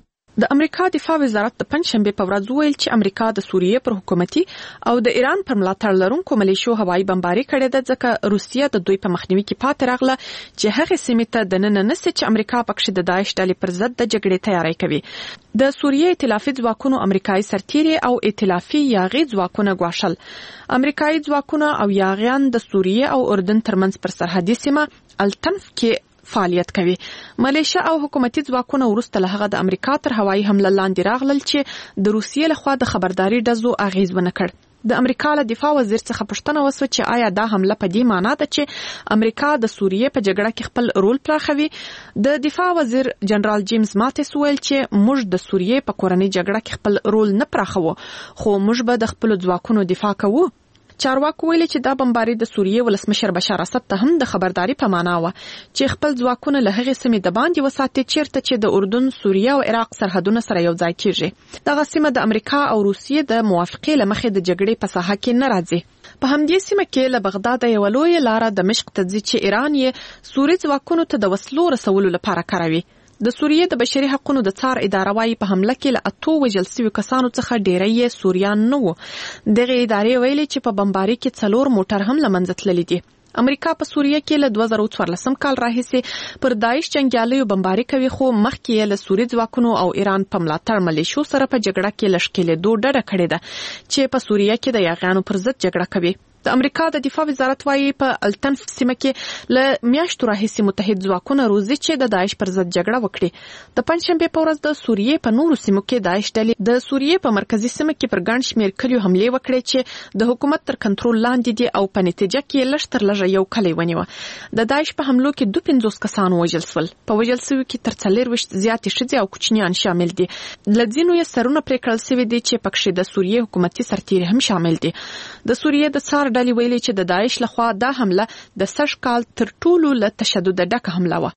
د امریکا دفاع وزارت د پنځشنبه په ورځ ویل چې امریکا د سوریې پر حکومتي او د ایران پر ملاتړ لرونکو ملیشو هوایي بمباري کړې ده، ځکه روسیه د دوی په مخنیوي کې پاتې راغله چې هغه سیمې ته د نن نسي چې امریکا پکښې د داعش ډلې پر ضد د جګړې تیاری کوي. د سوریې ائتلافي ځواکونو امریکایي سرتیري او ائتلافي یاغي ځواکونه ګواښل. امریکایي ځواکونه او یاغیان د سوریې او اردن ترمنځ پر سرحدي سیمه التنف کې فعالیت کوي. ملیشه او حکومتي ځواکونه وروسته له هغه د امریکا تر هوایي حمله لاندې راغلل چې د روسیې لخوا د خبرداري ډزو اغیز ونه کړ. د امریکا له دفاع وزیر څخه پوښتنه وسوه چې آیا دا حمله په دې معنی ده چې امریکا د سوریې په جګړه کې خپل رول پراخوي؟ د دفاع وزیر جنرال جیمز ماتیس ویل چې موږ د سوریې په کورنۍ جګړه کې خپل رول نه پراخوو، خو موږ به د خپل ځواکونو دفاع کوو. چارواکو ویلي چې دا بمباري د سوریې ولسمشر بشار اسد ته هم د خبرداري په معنا و چې خپل ځواکونه له هغې سیمې د باندې وساتي چیرته چې د اردن، سوریه او عراق سرحدونه سره یو ځای کیږي. دغه سیمه د امریکا او روسیې د موافقې له مخې د جګړې په ساحه کې نه راځي. په همدې سیمه کې له بغداد یوه لویه لاره دمشق ته ځي چې ایران یې سوریې ځواکونو ته د وسلو رسولو لپاره کاروي. د سوریې د بشري حقوقو د څار اداره وايي په حمله کې له 8 وژل شوي کسانو څخه ډیری یې سوریان نه وو. دغه ادارې ویلي چې په بمباري کې 4 موټر هم له منځه تللي دي. امریکا په سوریه کې له 2014 کال راهیسې پر داعش جنگیالیو بمباري کوي، خو مخکې یې له سوریې ځواکونو او ایران په ملاتړ ملیشو سره په جګړه کې لشکېدو ډډه کړې ده چې په سوریه کې د یاغیانو پر ضد جګړه کوي. د امریکا د دفاع وزارت وايي په التنف سیمه کې له میاشتو راهیسې متحد ځواکونه روزي چې د داعش پر ضد جګړه وکړي. د پنځشنبه په ورځ د سوریې په نورو سیمو کې داعش ډلې د سوریې په مرکزی سیمه کې پر ګڼ شمېر کلیو حملې وکړې چې د حکومت تر کنټرول لاندې دي او په نتیجه کې لږ تر لږه یو کلی ونیوه. د داعش په حملو کې 52 کسان وژل شول. په وژل شویو کې تر 40 زیاتې ښځې او کوچنیان شامل دي. له ځینو یې سرونه پرې کړل شوي دي چې پکښې د سوریې حکومتي سرتیري هم شامل دي. د سوریې د څار ډلې ویلي چې د داعش لخوا دا حمله د سږ کال تر ټولو له تشدد ډکه حمله وه.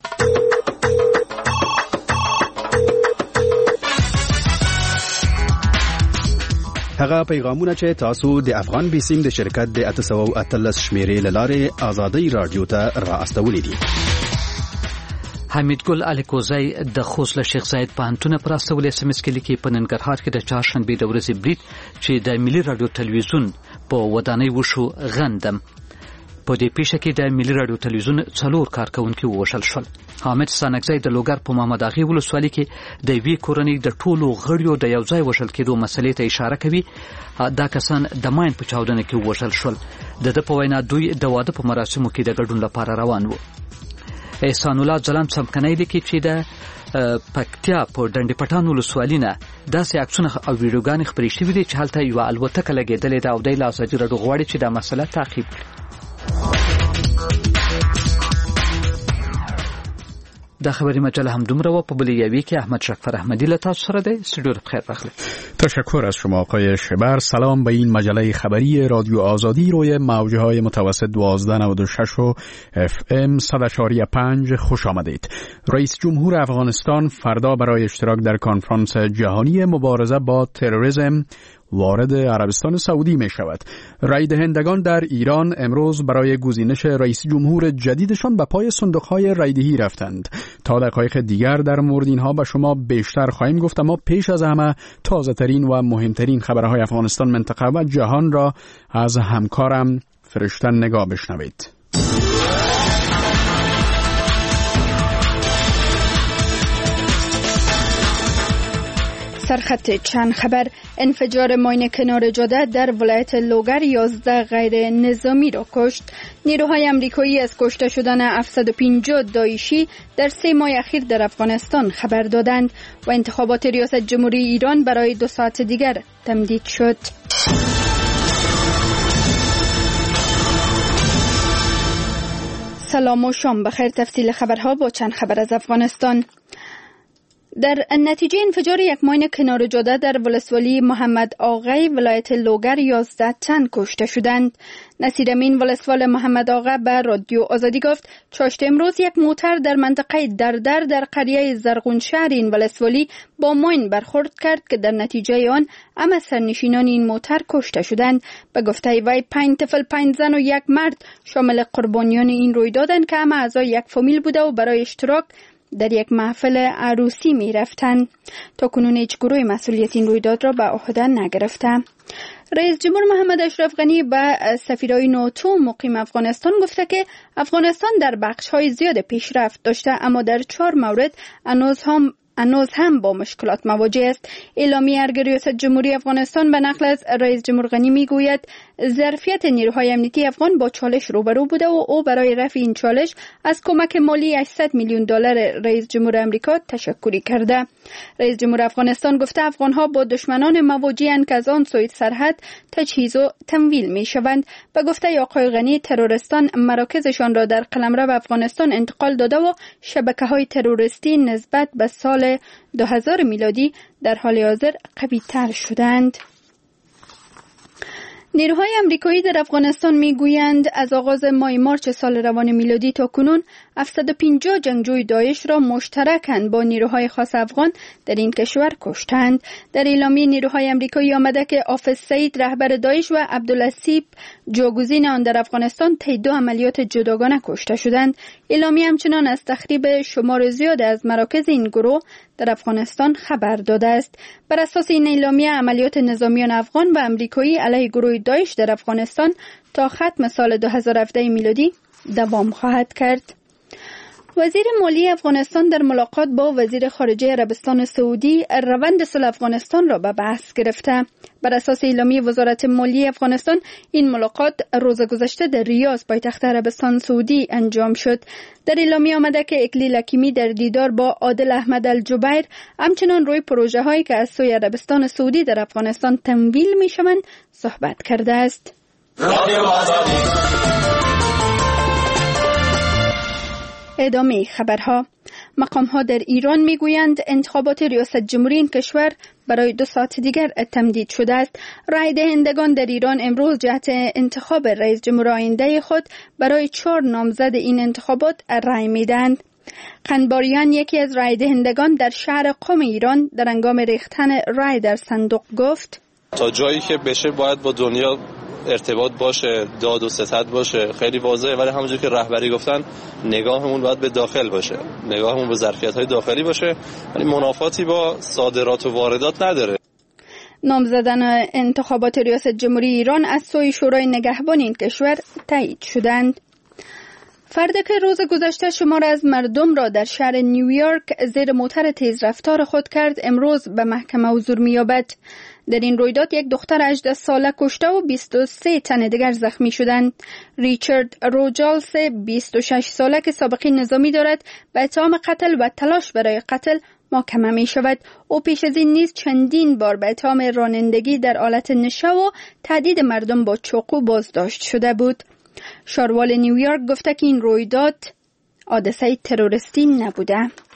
هغه پیغامونه چې تاسو د افغان بیسیم د شرکت د 813 شمیرې له لارې ازادي رادیو ته را استولې دي. حمیدګل الیکوزی د خوست له شیخ زاید پوهنتون پر استول اس ام اس کې لیکي په ننګرهار کې د چهارشنبه د ورځې برید چې د ملي رادیو تلویزیون په ودانۍ وشو غندم. په دې پیښه کې د ملي رادیو تلویزیون 4 کارکونکو وشل شول. حامد سانکزی د لوګر په محمد اغي ولسوالۍ کې د وی کورنۍ د ټولو غړیو د یوځای وشل کېدو مسلې ته اشاره کوي. دا کسان د ماین په چاودنه کې وشل شول. د په وینا دوی د واده په مراسمو کې د ګډون لپاره روان وو. احسان الله ځلان څمکنۍ لیکي چې د پکتیا په ډنډ پټان ولسوالۍ نه داسې عکسونه او ویډیوګانې خپرې شوې دي چې هلته یو الوتکه لګېدلې ده او د ازادي راډیو غواړي چې دا مسله تعقیب کړي. دا خبری مجله هم دومره و. په بلیوی کې احمد شکفر احمدی له تاسو سره دی. استودیو بخیر بخیر. تشکر از شما آقای شبر. سلام به این مجله خبری رادیو آزادی روی موجهای متوسط 1296 و FM 100.5 خوش آمدید. رئیس جمهور افغانستان فردا برای اشتراک در کنفرانس جهانی مبارزه با تروریسم وارد عربستان سعودی می شود. رای دهندگان در ایران امروز برای گزینش رئیس جمهور جدیدشان به پای صندوق‌های رایدهی رفتند. تا دقایق دیگر در مورد اینها به شما بیشتر خواهیم گفت، اما پیش از همه تازه‌ترین و مهمترین خبرهای افغانستان، منطقه و جهان را از همکارم فرشته نگاه بشنوید. سرخط چند خبر: انفجار ماین کنار جاده در ولایت لوگر 11 غیر نظامی را کشت. نیروهای آمریکایی از کشته شدن 750 داعشی در 3 ماه اخیر در افغانستان خبر دادند و انتخابات ریاست جمهوری ایران برای 2 ساعت دیگر تمدید شد. سلام و شام بخیر. تفصیل خبرها با چند خبر از افغانستان. در نتیجه انفجار یک ماین کنار جاده در ولسوالی محمد آغای ولایت لوگر 11 تن کشته شدند. نصیر امین ولسوال محمد آغا به رادیو آزادی گفت چاشت امروز یک موتر در منطقه دردر در قریه زرغون شهر این ولسوالی با ماین برخورد کرد که در نتیجه آن همه سرنشینان این موتر کشته شدند. به گفته وی 5 طفل 5 زن و 1 مرد شامل قربانیان این رویدادند که همه اعضای یک فامیل بوده و برای اشتراک در یک محفل عروسی می رفتند. تا کنون هیچ گروه مسئولیت این رویداد را به عهده نگرفته. رئیس جمهور محمد اشرف غنی به سفیرای ناتو مقیم افغانستان گفته که افغانستان در بخش‌های زیاد پیشرفت داشته، اما در 4 مورد هنوز هم با مشکلات مواجه است. اعلامیه ارگ ریاست جمهوری افغانستان به نقل از رئیس جمهور غنی میگوید ظرفیت نیروهای امنیتی افغان با چالش روبرو بوده و او برای رفع این چالش از کمک مالی 800 میلیون دلار رئیس جمهور آمریکا تشکری کرده. رئیس جمهور افغانستان گفته افغانها با دشمنان مواجه‌اند که از آن سوی سرحد تجهیز و تمویل میشوند. به گفته آقای غنی تروریستان مراکزشان را در قلمرو افغانستان انتقال داده و شبکه‌های تروریستی نسبت به سال 2000 میلادی در حال حاضر قوی‌تر شدند. نیروهای آمریکایی در افغانستان میگویند از آغاز ماه مارچ سال روان میلادی تا کنون 750 جنگجوی داعش را مشترکاً با نیروهای خاص افغان در این کشور کشتند. در اعلامیه نیروهای آمریکایی آمده که حافظ سعید رهبر داعش و عبدالاسیب جاگزین آن در افغانستان طی 2 عملیات جداگانه کشته شدند. اعلامیه همچنان از تخریب شمار زیاد از مراکز این گروه در افغانستان خبر داده است. بر اساس این اعلامیه عملیات نظامیان افغان و آمریکایی علیه گروه داعش در افغانستان تا ختم سال 2017 میلادی دوام خواهد کرد. وزیر مالی افغانستان در ملاقات با وزیر خارجه عربستان سعودی روند صلح افغانستان را به بحث گرفته. بر اساس اعلامیه وزارت مالی افغانستان این ملاقات روز گذشته در ریاض پایتخت عربستان سعودی انجام شد. در اعلامیه آمده که اکلیل حکیمی در دیدار با عادل احمد الجبیر همچنان روی پروژه هایی که از سوی عربستان سعودی در افغانستان تمویل می شوند صحبت کرده است. ادامه خبرها. مقام‌ها در ایران میگویند انتخابات ریاست جمهوری این کشور برای 2 ساعت دیگر تمدید شده است. رای دهندگان در ایران امروز جهت انتخاب رئیس جمهور آینده خود برای 4 نامزد این انتخابات رای میدهند. قنباریان یکی از رای دهندگان در شهر قم ایران در هنگام ریختن رای در صندوق گفت تا جایی که بشه باید با دنیا ارتباط باشه، داد و ستد باشه، خیلی واضحه. ولی همونجور که رهبری گفتن نگاهمون باید به داخل باشه، نگاهمون به ظرفیت‌های داخلی باشه، ولی منافاتی با صادرات و واردات نداره. نامزدان انتخابات ریاست جمهوری ایران از سوی شورای نگهبان این کشور تایید شدند. فردی که روز گذشته شمار از مردم را در شهر نیویورک زیر موتر تیز رفتار خود کرد امروز به محکمه حضور می‌یابد. در این رویداد یک دختر 18 ساله کشته و 23 تن دیگر زخمی شدند. ریچارد روجالس 26 ساله که سابقه نظامی دارد به اتهام قتل و تلاش برای قتل محاکمه می شود. او پیش از این نیز چندین بار به اتهام رانندگی در حالت نشه و تهدید مردم با چاقو بازداشت شده بود. شاروال نیویورک گفته که این رویداد حادثه تروریستی نبوده.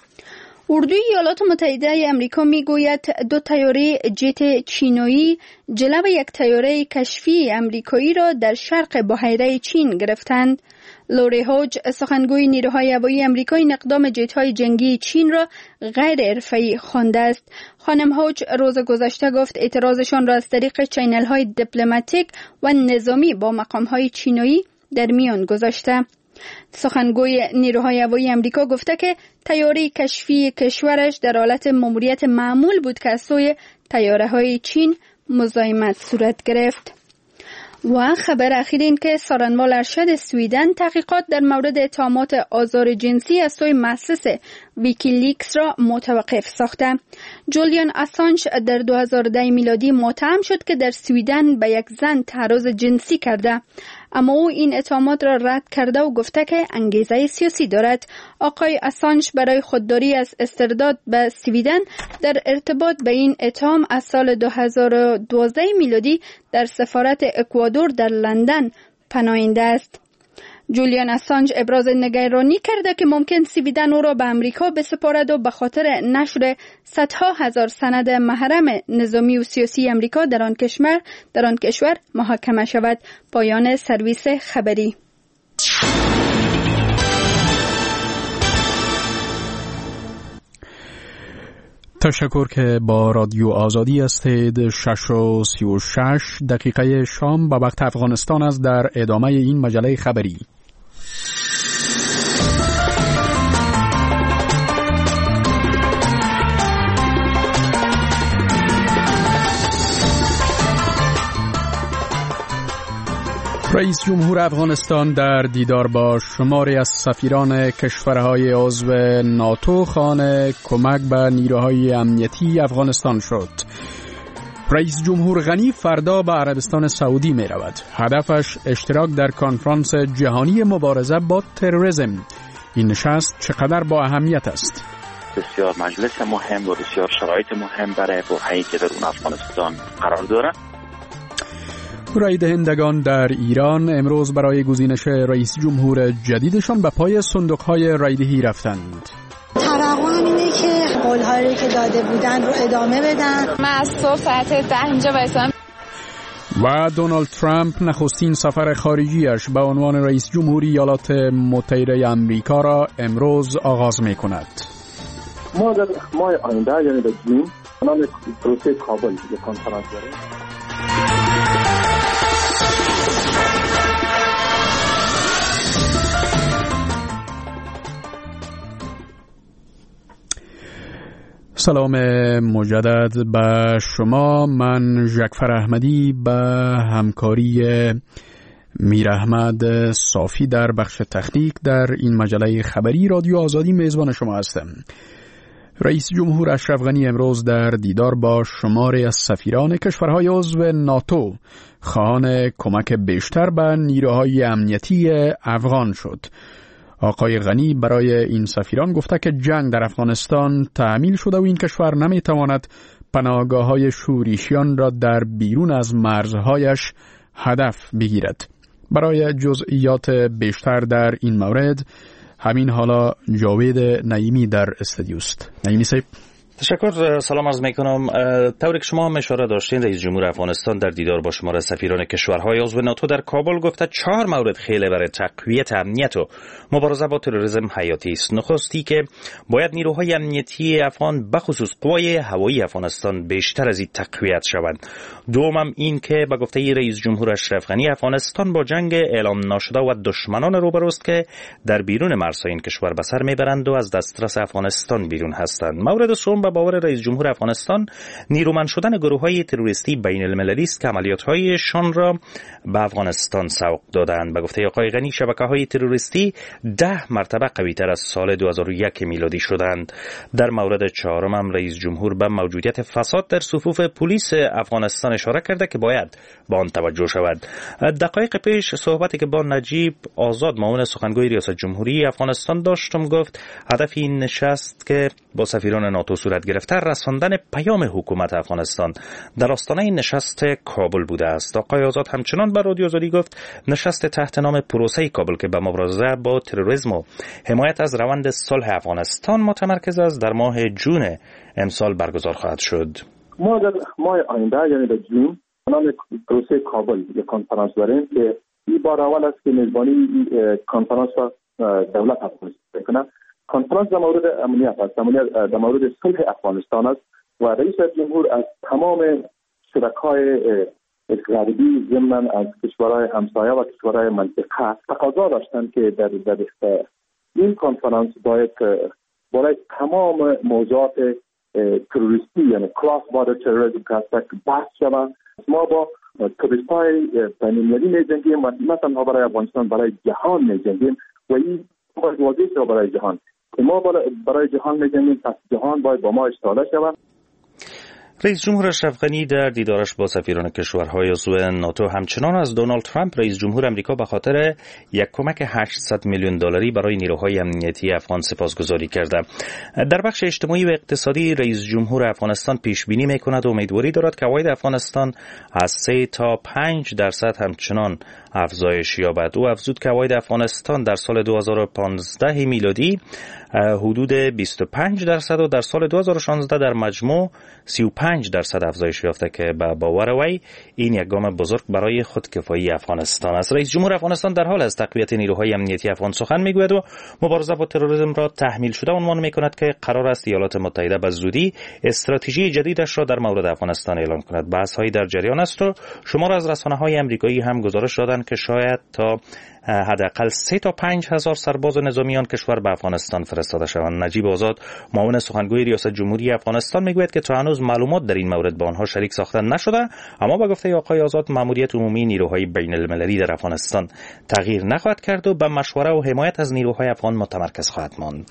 اردوی ایالات متحده آمریکا میگوید 2 طیاره جت چینایی جلو یک طیاره کشفی آمریکایی را در شرق بحیره چین گرفتند. لوری هوج سخنگوی نیروهای هوایی آمریکا این اقدام جت‌های جنگی چین را غیر حرفه‌ای خوانده است. خانم هوج روز گذشته گفت اعتراضشان را از طریق چینل‌های دیپلماتیک و نظامی با مقام‌های چینایی در میان گذاشته. سخنگوی نیروهای هوایی آمریکا گفته که طیاره کشفی کشورش در حالت ماموریت معمول بود که از سوی طیاره‌های چین مزاحمت صورت گرفت. و خبر اخیر این که سارنوال ارشد سویدن تحقیقات در مورد اتهامات آزار جنسی از سوی مؤسس ویکیلیکس را متوقف ساخته. جولیان اسانج در 2010 میلادی متهم شد که در سویدن به یک زن تعرض جنسی کرده، اما او این اتهامات را رد کرده و گفته که انگیزه سیاسی دارد. آقای اسانج برای خودداری از استرداد به سویدن در ارتباط به این اتهام از سال 2012 میلادی در سفارت اکوادور در لندن پناهنده است. جولیان اسانج ابراز نگرانی کرده که ممکن سویدن او را به امریکا بسپارد و به خاطر نشر صدها هزار سند محرم نظامی و سیاسی امریکا در آن کشور محاکمه شود. پایان سرویس خبری. تشکر که با رادیو آزادی هستید. 6:36 شام به وقت افغانستان است. در ادامه این مجله خبری رئیس جمهور افغانستان در دیدار با شماری از سفیران کشورهای عضو ناتو خواهان کمک به نیروهای امنیتی افغانستان شد. رئیس جمهور غنی فردا به عربستان سعودی می رود. هدفش اشتراک در کنفرانس جهانی مبارزه با تروریسم. این نشست چقدر با اهمیت است؟ بسیار مجلس مهم و بسیار شرایط مهم برای بحرانی که در اون افغانستان قرار داره. رای دهندگان در ایران امروز برای گزینش رئیس جمهور جدیدشان به پای صندوق‌های رایدهی رفتند. توقعم اینه که قول‌هایی که داده بودن رو ادامه بدن. من از صبح ساعت 10 اینجا بایستم. و دونالد ترامپ نخستین سفر خارجیش به عنوان رئیس جمهوری ایالات متحده آمریکا را امروز آغاز می‌کند. ما در ماه آینده یعنی در جون نام پروسه کابل یک کنفرانس داریم. سلام مجدد به شما. من جعفر احمدی به همکاری میر احمد صافی در بخش تکنیک در این مجله خبری رادیو آزادی میزبان شما هستم. رئیس جمهور اشرف غنی امروز در دیدار با شماری از سفیران کشورهای عضو ناتو خواهان کمک بیشتر به نیروهای امنیتی افغان شد. آقای غنی برای این سفیران گفته که جنگ در افغانستان تعمیل شده و این کشور نمیتواند پناهگاه‌های شورشیان را در بیرون از مرزهایش هدف بگیرد. برای جزئیات بیشتر در این مورد همین حالا جاوید نعیمی در استودیوست. نعیمی صاحب. تشکر. سلام عرض میکنم. طوری که شما هم اشاره داشتین، رئیس جمهور افغانستان در دیدار با شمار سفیران کشورهای عضو ناتو در کابل گفته 4 مورد خیلی برای تقویت امنیت و مبارزه با تروریسم حیاتی است. نخستی که باید نیروهای امنیتی افغان بخصوص قوای هوایی افغانستان بیشتر از این تقویت شوند. دومم این که به گفته رئیس جمهور اشرف غنی افغانستان با جنگ اعلام ناشده و دشمنان روبروست که در بیرون مرزهای این کشور به سر میبرند و از دسترس افغانستان بیرون هستند. مورد سوم به باور رئیس جمهور افغانستان نیرومند شدن گروه‌های تروریستی بین المللی است که عملیات‌هایشان را به افغانستان سوق دادند. به گفته آقای غنی شبکه‌های تروریستی 10 مرتبه قوی‌تر از سال 2001 میلادی شدند. در مورد چهارم هم رئیس جمهور به موجودیت فساد در صفوف پلیس افغانستان اشاره کرده که باید به آن توجه شود. دقایق پیش صحبتی که با نجیب آزاد معاون سخنگوی ریاست جمهوری افغانستان داشتم گفت هدف این نشست که با سفیران ناتو صورت گرفته رساندن پیام حکومت افغانستان در آستانه نشست کابل بوده است. آقای آزاد همچنان به رادیو آزادی گفت نشست تحت نام پروسه کابل که به مبارزه با تروریسم و حمایت از روند صلح افغانستان متمرکز است در ماه جون امسال برگزار خواهد شد. ما در ماه آینده یعنی در جون نام پروسه کابل یک کنفرانس داریم که این بار اول است که میزبانی کنفرانس دولت افغانستان میکنه. کنفرانس در مورد امنیت است، در مورد صلح افغانستان است و رئیس جمهور از تمام شرکای غربی ضمن از کشورهای همسایه و کشورهای منطقه تقاضا داشتند که در این کنفرانس باید برای تمام موضوعات تروریستی یعنی کلاس بارder تروریسم که بحث شود. ما با تروریست‌های بین‌المللی می‌جنگیم و نه تنها برای افغانستان برای جهان می‌جنگیم و این باید واضح شود برای جهان. ما برای جهان می‌جنگیم پس جهان باید با ما اشتراک شود. رئیس جمهور اشرف غنی در دیدارش با سفیران کشورهای عضو ناتو همچنان از دونالد ترامپ رئیس جمهور آمریکا به خاطر یک کمک 800 میلیون دلاری برای نیروهای امنیتی افغان سپاسگزاری کرده. در بخش اجتماعی و اقتصادی رئیس جمهور افغانستان پیش بینی میکند و امیدواری دارد که عواید افغانستان از 3 تا 5% همچنان افزایش یابد. او افزود که عواید افغانستان در سال 2015 میلادی حدود 25% و در سال 2016 در مجموع 35% افزایش یافته که به باور وی این یک گام بزرگ برای خودکفایی افغانستان است. رئیس جمهور افغانستان در حال از تقویت نیروهای امنیتی افغان سخن میگوید و مبارزه با تروریسم را تحمیل شده عنوان میکند که قرار است ایالات متحده به زودی استراتژی جدیدش را در مورد افغانستان اعلام کند. بحث‌هایی در جریان است و شمار از رسانه‌های آمریکایی هم گزارش دادند که شاید تا حداقل 3 تا 5 هزار سرباز نظامیان کشور به افغانستان فرستاده شوند. نجیب آزاد معاون سخنگوی ریاست جمهوری افغانستان میگوید که تا هنوز معلومات در این مورد با آنها شریک ساخته نشده، اما به گفته آقای آزاد ماموریت عمومی نیروهای بین المللی در افغانستان تغییر نخواهد کرد و به مشوره و حمایت از نیروهای افغان متمرکز خواهد ماند.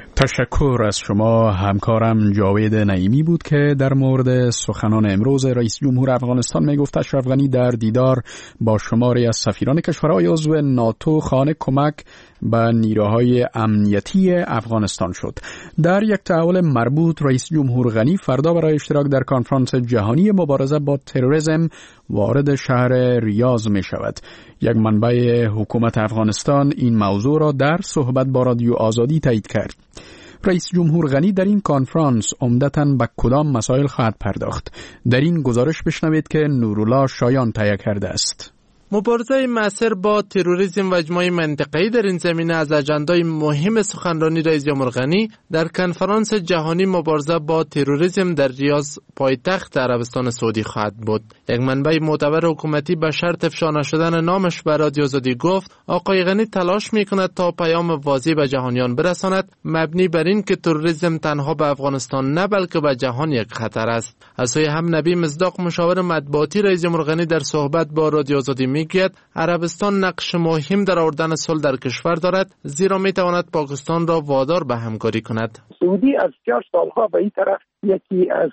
تشکر از شما. همکارم جاوید نعیمی بود که در مورد سخنان امروز رئیس جمهور افغانستان میگفت اشرف غنی در دیدار با شماری از سفیران کشورهای عضو ناتو خانه کمک به نیروهای امنیتی افغانستان شد. در یک تحول مربوط رئیس جمهور غنی فردا برای اشتراک در کنفرانس جهانی مبارزه با تروریسم وارد شهر ریاض می شود. یک منبع حکومت افغانستان این موضوع را در صحبت با رادیو آزادی تایید کرد. رئیس جمهور غنی در این کنفرانس عمدتاً به کدام مسائل خواهد پرداخت؟ در این گزارش بشنوید که نورالله شایان تهیه کرده است. مبارزه مؤثر با تروریسم و اجماع منطقه‌ای در این زمینه از اجندای مهم سخنرانی رئیس جمهور غنی در کنفرانس جهانی مبارزه با تروریسم در ریاض پایتخت عربستان سعودی خواهد بود. یک منبع معتبر حکومتی به شرط افشا نشدن نامش به رادیو آزادی گفت آقای غنی تلاش می‌کند تا پیام واضح به جهانیان برساند مبنی بر این که تروریسم تنها به افغانستان نه بلکه به جهان یک خطر است. از سوی هم نبی مصداق مشاور مطبوعاتی رئیس جمهور غنی در صحبت با رادیو آزادی میگوید عربستان نقش مهم در آوردن صلح در کشور دارد، زیرا میتواند پاکستان را وادار به همکاری کند. سعودی از 4 سالها به این طرف یکی از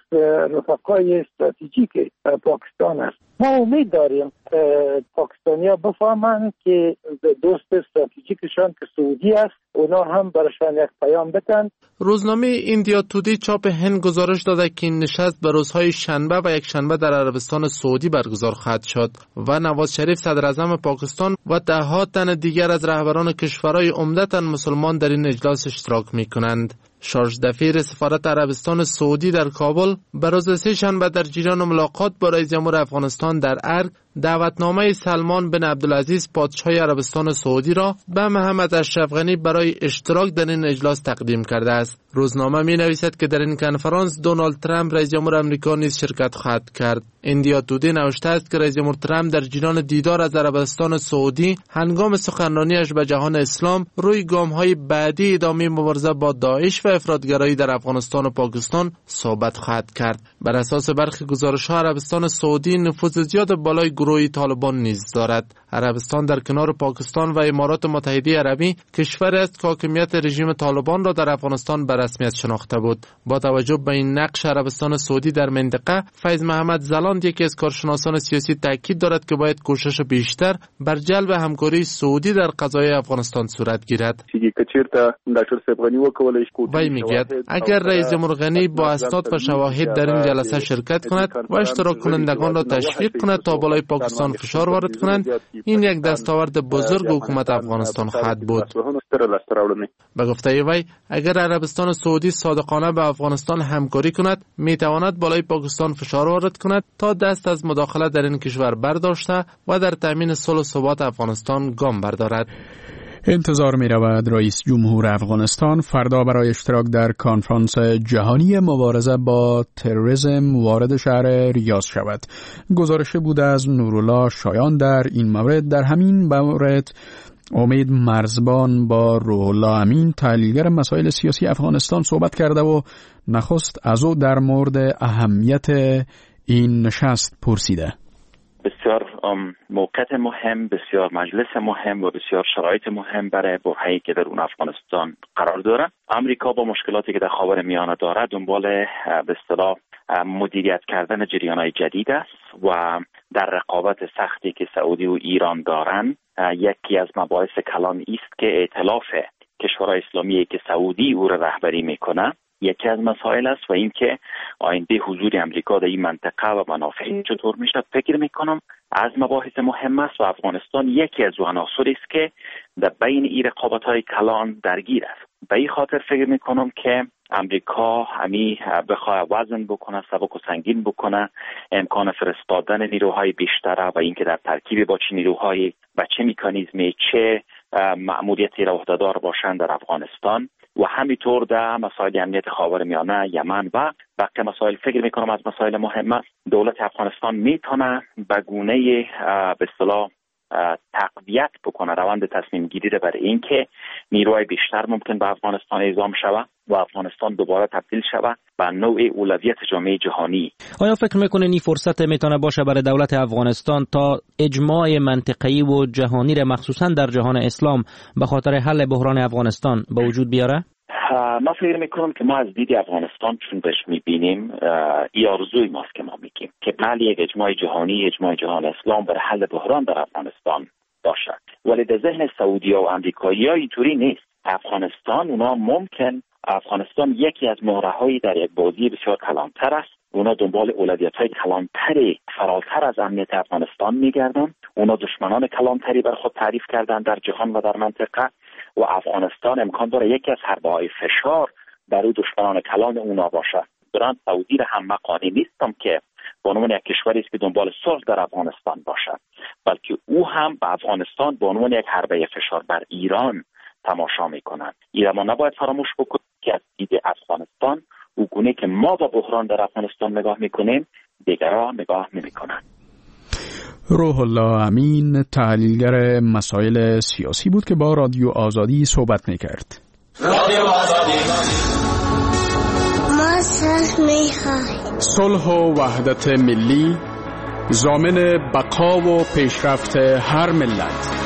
رفقای استراتژیک پاکستان است. ما امید داریم پاکستانی‌ها بفهمند که دوست استراتژیکشان که سعودی است، اونا هم برشان یک پیام بدن. روزنامه ایندیا تودی چاپ هند گزارش داده که این نشست به روزهای شنبه و یک شنبه در عربستان سعودی برگزار خواهد شد و نواز شریف صدر اعظم پاکستان و ده‌ها تن دیگر از رهبران کشورهای عمدتاً مسلمان در این اجلاس اشتراک می‌کنند. شارژ دفیر سفارت عربستان سعودی در کابل به روز سه‌شنبه در جریان ملاقات با رئیس جمهور افغانستان در ارگ دعوتنامه سلمان بن عبدالعزیز پادشاه عربستان سعودی را به محمد اشرف غنی برای اشتراک در این اجلاس تقدیم کرده است. روزنامه می نویسد که در این کنفرانس دونالد ترامپ رئیس جمهور آمریکا نیز شرکت خواهد کرد. ایندیا تودی نوشته است که رئیس جمهور ترامپ در جریان دیدار از عربستان سعودی هنگام سخنرانیش به جهان اسلام روی گام‌های بعدی ادامه مبارزه با داعش و افراطگرایی در افغانستان و پاکستان صحبت خواهد کرد. بر اساس برخی گزارش‌ها عربستان سعودی نفوذ زیاد بالای گروه طالبان نیز دارد. عربستان در کنار پاکستان و امارات متحده عربی کشوری است که حاکمیت رژیم طالبان را در افغانستان به رسمیت شناخته بود. با توجه به این نقش عربستان سعودی در منطقه، فیض محمد زلاند یکی از کارشناسان سیاسی تاکید دارد که باید کوشش بیشتر بر جلب همکاری سعودی در قضایای افغانستان صورت گیرد. وی میگوید اگر رئیس جمهور غنی با اسناد و شواهد در این جلسه شرکت کند و اشتراک کنندگان را تشویق کند تا بالای پاکستان فشار وارد کنند، این یک دستاورد بزرگ حکومت افغانستان خواهد بود. به گفته وی اگر عربستان سعودی صادقانه به افغانستان همکاری کند، میتواند بالای پاکستان فشار وارد کند تا دست از مداخله در این کشور برداشته و در تامین صلح و ثبات افغانستان گام بردارد. انتظار می رود رئیس جمهور افغانستان فردا برای اشتراک در کنفرانس جهانی مبارزه با تروریسم وارد شهر ریاض شود. گزارش بود از نورالله شایان در این مورد. در همین مورد امید مرزبان با روح الله امین تحلیلگر مسائل سیاسی افغانستان صحبت کرده و نخست از او در مورد اهمیت این نشست پرسیده. بسیار موقعیت مهم، بسیار مجلس مهم و بسیار شرایط مهم برای برهه‌ای که در اون افغانستان قرار داره. آمریکا با مشکلاتی که در خاورمیانه داره دنبال به اصطلاح مدیریت کردن جریان‌های جدید است و در رقابت سختی که سعودی و ایران دارن، یکی از مباحث کلان است که ائتلاف کشورهای اسلامی که سعودی او را رهبری میکنه یکی از مسائل است و اینکه آینده حضور امریکا در این منطقه و منافع چطور میشه. فکر میکنم از مباحث مهم است و افغانستان یکی از عناصری است که در بین این رقابت‌های کلان درگیر است. به این خاطر فکر میکنم که امریکا بخواد وزن بکنه، سبک و سنگین بکنه، امکان فرستادن نیروهای بیشتر و اینکه در ترکیب با چه نیروهای و چه مکانیزمی چه مأموریتی را عهده‌دار باشند در افغانستان و همینطور در مسائل امنیت خاورمیانه، یمن و بقیه مسائل فکر میکنم از مسائل مهم است. دولت افغانستان میتونه به گونه به اصطلاح تقویت بکنه روند تصمیم گیری را برای اینکه نیروهای بیشتر ممکن به افغانستان اعزام شود و افغانستان دوباره تبدیل شود به نوع اولویت جامعه جهانی. آیا فکر میکنه این فرصت میتونه باشه برای دولت افغانستان تا اجماع منطقه‌ای و جهانی را مخصوصا در جهان اسلام به خاطر حل بحران افغانستان به وجود بیاره؟ ما فکر میکنم که ما از دید افغانستان چون بهش میبینیم این آرزوی ماست که ما میگیم که بله یک اجماع جهانی، اجماع جهان اسلام برای حل بحران در افغانستان باشد، ولی در ذهن سعودی و امریکایی‌ها اینطوری نیست. افغانستان یکی از مهره‌های در یک بازی بسیار کلانتر است. اونا دنبال اولویت‌های کلانتری فراتر از امنیت افغانستان میگردن. اونا دشمنان کلانتری بر خود تعریف کردن در جهان و در منطقه و افغانستان امکان داره یکی از حربه‌های فشار برای دشمنان کلان اونا باشه. بران سعودی را هم مقانی نیستم که به عنوان یک کشوری است که دنبال صلح در افغانستان باشد، بلکه او هم به افغانستان به عنوان یک حربه فشار بر ایران تماشا میکنند. ایران ما نباید فراموش بکنیم که از دید افغانستان او گونه که ما با بحران در افغانستان نگاه میکنیم دیگران نگاه نمیکنند. روح الله امین تحلیلگر مسائل سیاسی بود که با رادیو آزادی صحبت میکرد. رادیو آزادی ما صلح میخواهیم. صلح و وحدت ملی ضامن بقا و پیشرفت هر ملت.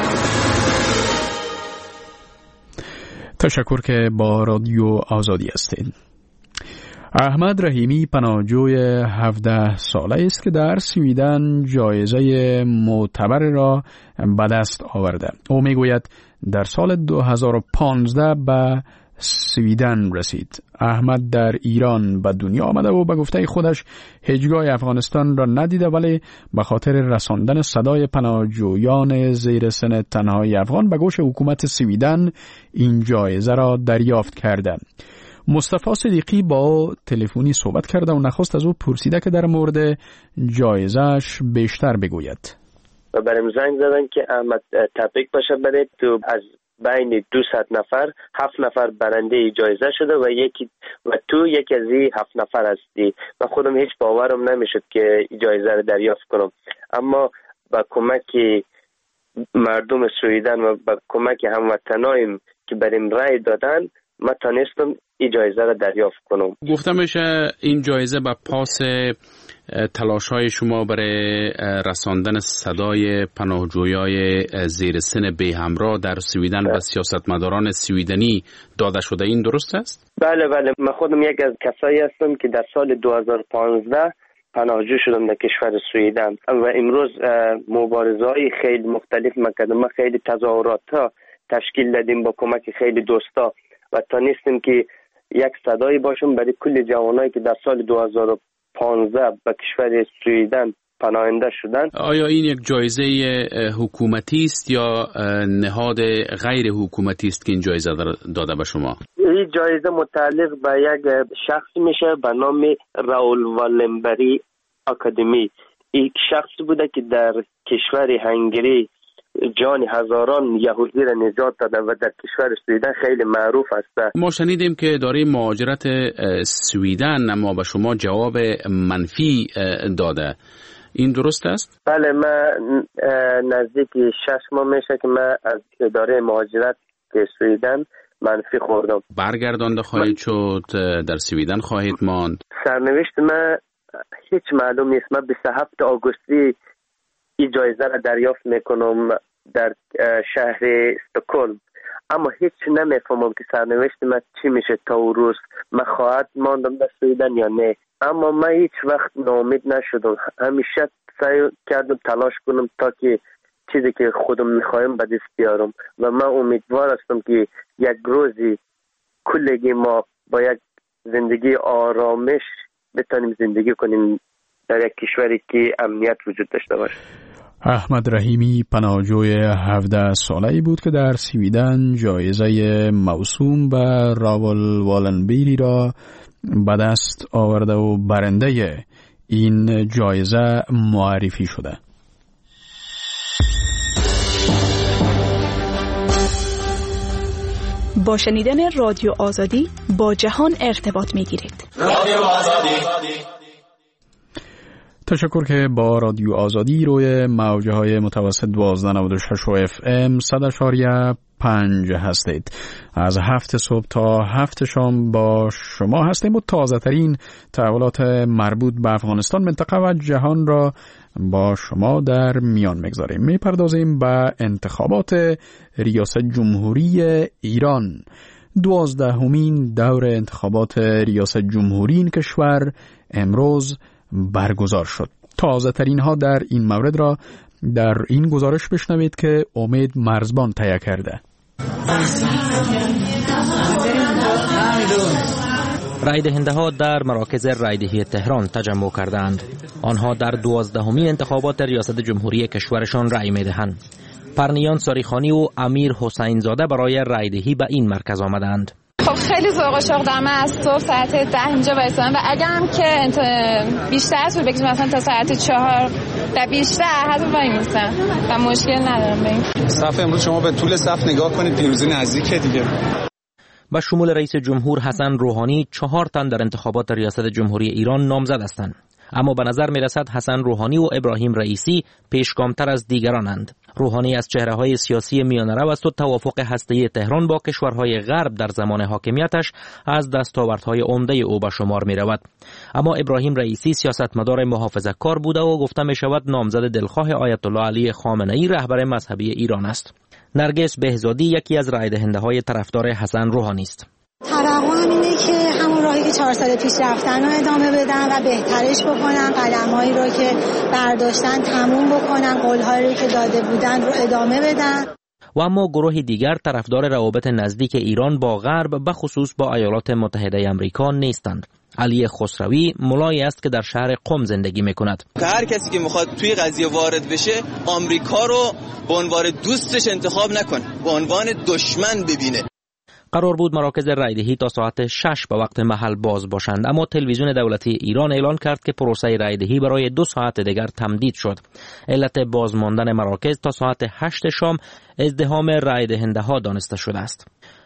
تشکر که با رادیو آزادی هستید. احمد رحیمی پناهجوی 17 ساله است که در سویدن جایزه معتبر را به دست آورده. او میگوید در سال 2015 به سویدن رسید. احمد در ایران به دنیا آمده و به گفته خودش هیچگاه افغانستان را ندیده، ولی به خاطر رساندن صدای پناهجویان زیر سن تنهایی افغان به گوش حکومت سویدن این جایزه را دریافت کرده. مصطفی صدیقی با تلفنی صحبت کرده و نخست از او پرسیده که در مورد جایزه‌اش بیشتر بگوید. و برام زنگ زدن که احمد تبریک باشه برای تو، از بین 200 نفر 7 نفر برنده جایزه شده و تو یکی از این 7 نفر هستی. من خودم هیچ باورم نمیشد که جایزه رو دریافت کنم، اما با کمک مردم سویدن و با کمک هموطنایم که بریم رای دادن من تونستم این جایزه را دریافت کنم. گفتم میشه این جایزه با پاس تلاش‌های شما برای رساندن صدای پناهجویای زیر سن بی همراه در سویدن و سیاستمداران سویدنی داده شده، این درست است؟ بله من خودم یک از کسایی هستم که در سال 2015 پناهجو شدم در کشور سویدن و امروز مبارزه‌های خیلی مختلف مقدمه، خیلی تظاهرات ها تشکیل دادیم با کمک خیلی دوستا و تونستیم که یک صدایی باشم برای کل جوانایی که در سال 2015 به کشور سویدن پناهنده شدن. آیا این یک جایزه حکومتی است یا نهاد غیر حکومتی است که این جایزه داده به شما؟ این جایزه متعلق به یک شخص میشه به نام راول والنبری اکادمی. این شخص بوده که در کشور هنگری جان هزاران یهودی را نجات داده و در کشور سویدن خیلی معروف است. ما شنیدیم که دارای مهاجرت سویدن اما به شما جواب منفی داده، این درست است؟ بله، من نزدیک 6 ماه میشه که من از اداره مهاجرت که سویدن منفی خوردم. برگردانده خواهید شد؟ در سویدن خواهید ماند؟ سرنوشت من هیچ معلوم نیست. من 27 آگوستی این جایزه را دریافت میکنم در شهر استکهلم، اما هیچ نمیفهمم که سرنوشت من چی میشه تا اون روز. من خواهد ماندم در سویدن یا نه، اما من هیچ وقت ناامید نشدم. همیشه سعی کردم تلاش کنم تا که چیزی که خودم میخوایم به دست بیارم و من امیدوار هستم که یک روزی کلگی ما با یک زندگی آرامش بتونیم زندگی کنیم در یک کشوری که امنیت وجود داشته باشه. احمد رحیمی پناهجوی 17 ساله‌ای بود که در سویدن جایزه موسوم به راول والنبری را به دست آورده و برنده این جایزه معرفی شده. با شنیدن رادیو آزادی با جهان ارتباط می‌گیرید. رادیو آزادی. تشکر که با رادیو آزادی روی موج‌های متوسط 1296 FM 100.5 هستید. از 7 صبح تا 7 شام با شما هستیم و تازه ترین تحولات مربوط به افغانستان، منطقه و جهان را با شما در میان میگذاریم. میپردازیم به انتخابات ریاست جمهوری ایران. 12مین دور انتخابات ریاست جمهوری این کشور امروز برگزار شد. تازه ترین ها در این مورد را در این گزارش بشنوید که امید مرزبان تهیه کرده. رای دهنده ها در مراکز رایدهی تهران تجمع کردند. آنها در 12مین انتخابات ریاست جمهوری کشورشان رای می دهند. پرنیان ساریخانی و امیر حسین زاده برای رایدهی به این مرکز آمدند. خب خیلی ذوق و شوق دارم. از صبح ساعت 10 اینجا وایسادم و اگر هم که بیشتر طول بکشه مثلا تا ساعت 4 و بیشتر حتی وای میستم و مشکل ندارم. بریم صف امروز شما به طول صف نگاه کنید، پیروزی نزدیکه دیگه. با شمول رئیس جمهور حسن روحانی 4 تن در انتخابات ریاست جمهوری ایران نامزد هستند، اما به نظر می رسد حسن روحانی و ابراهیم رئیسی پیشگامتر از دیگرانند. روحانی از چهره‌های سیاسی میانه‌رو است و توافق هسته‌ای تهران با کشورهای غرب در زمان حاکمیتش از دستاوردهای عمده او به شمار می‌رود. اما ابراهیم رئیسی سیاستمدار محافظه‌کار بوده و گفته می‌شود نامزد دلخواه آیت الله علی خامنه‌ای رهبر مذهبی ایران است. نرگس بهزادی یکی از رایدهنده‌های طرفدار حسن روحانی است. توقعم اینه که همون راهی که 4 سال پیش رفتن رو ادامه بدن و بهترش بکنن، قدم‌هایی رو که برداشتن تموم بکنن، قول‌هایی رو که داده بودن رو ادامه بدن. و اما گروه دیگر طرفدار روابط نزدیک ایران با غرب به خصوص با ایالات متحده آمریکا نیستند. علی خسروی ملایی است که در شهر قم زندگی میکند. هر کسی که میخواد توی قضیه وارد بشه آمریکا رو به عنوان دوستش انتخاب نکنه، به عنوان دشمن ببینه. قرار بود مراکز رایدهی تا ساعت 6 به وقت محل باز باشند، اما تلویزیون دولتی ایران اعلان کرد که پروسه رایدهی برای 2 ساعت دیگر تمدید شد. علت باز ماندن مراکز تا ساعت 8 شام ازدحام رایدهنده ها دانسته شده است.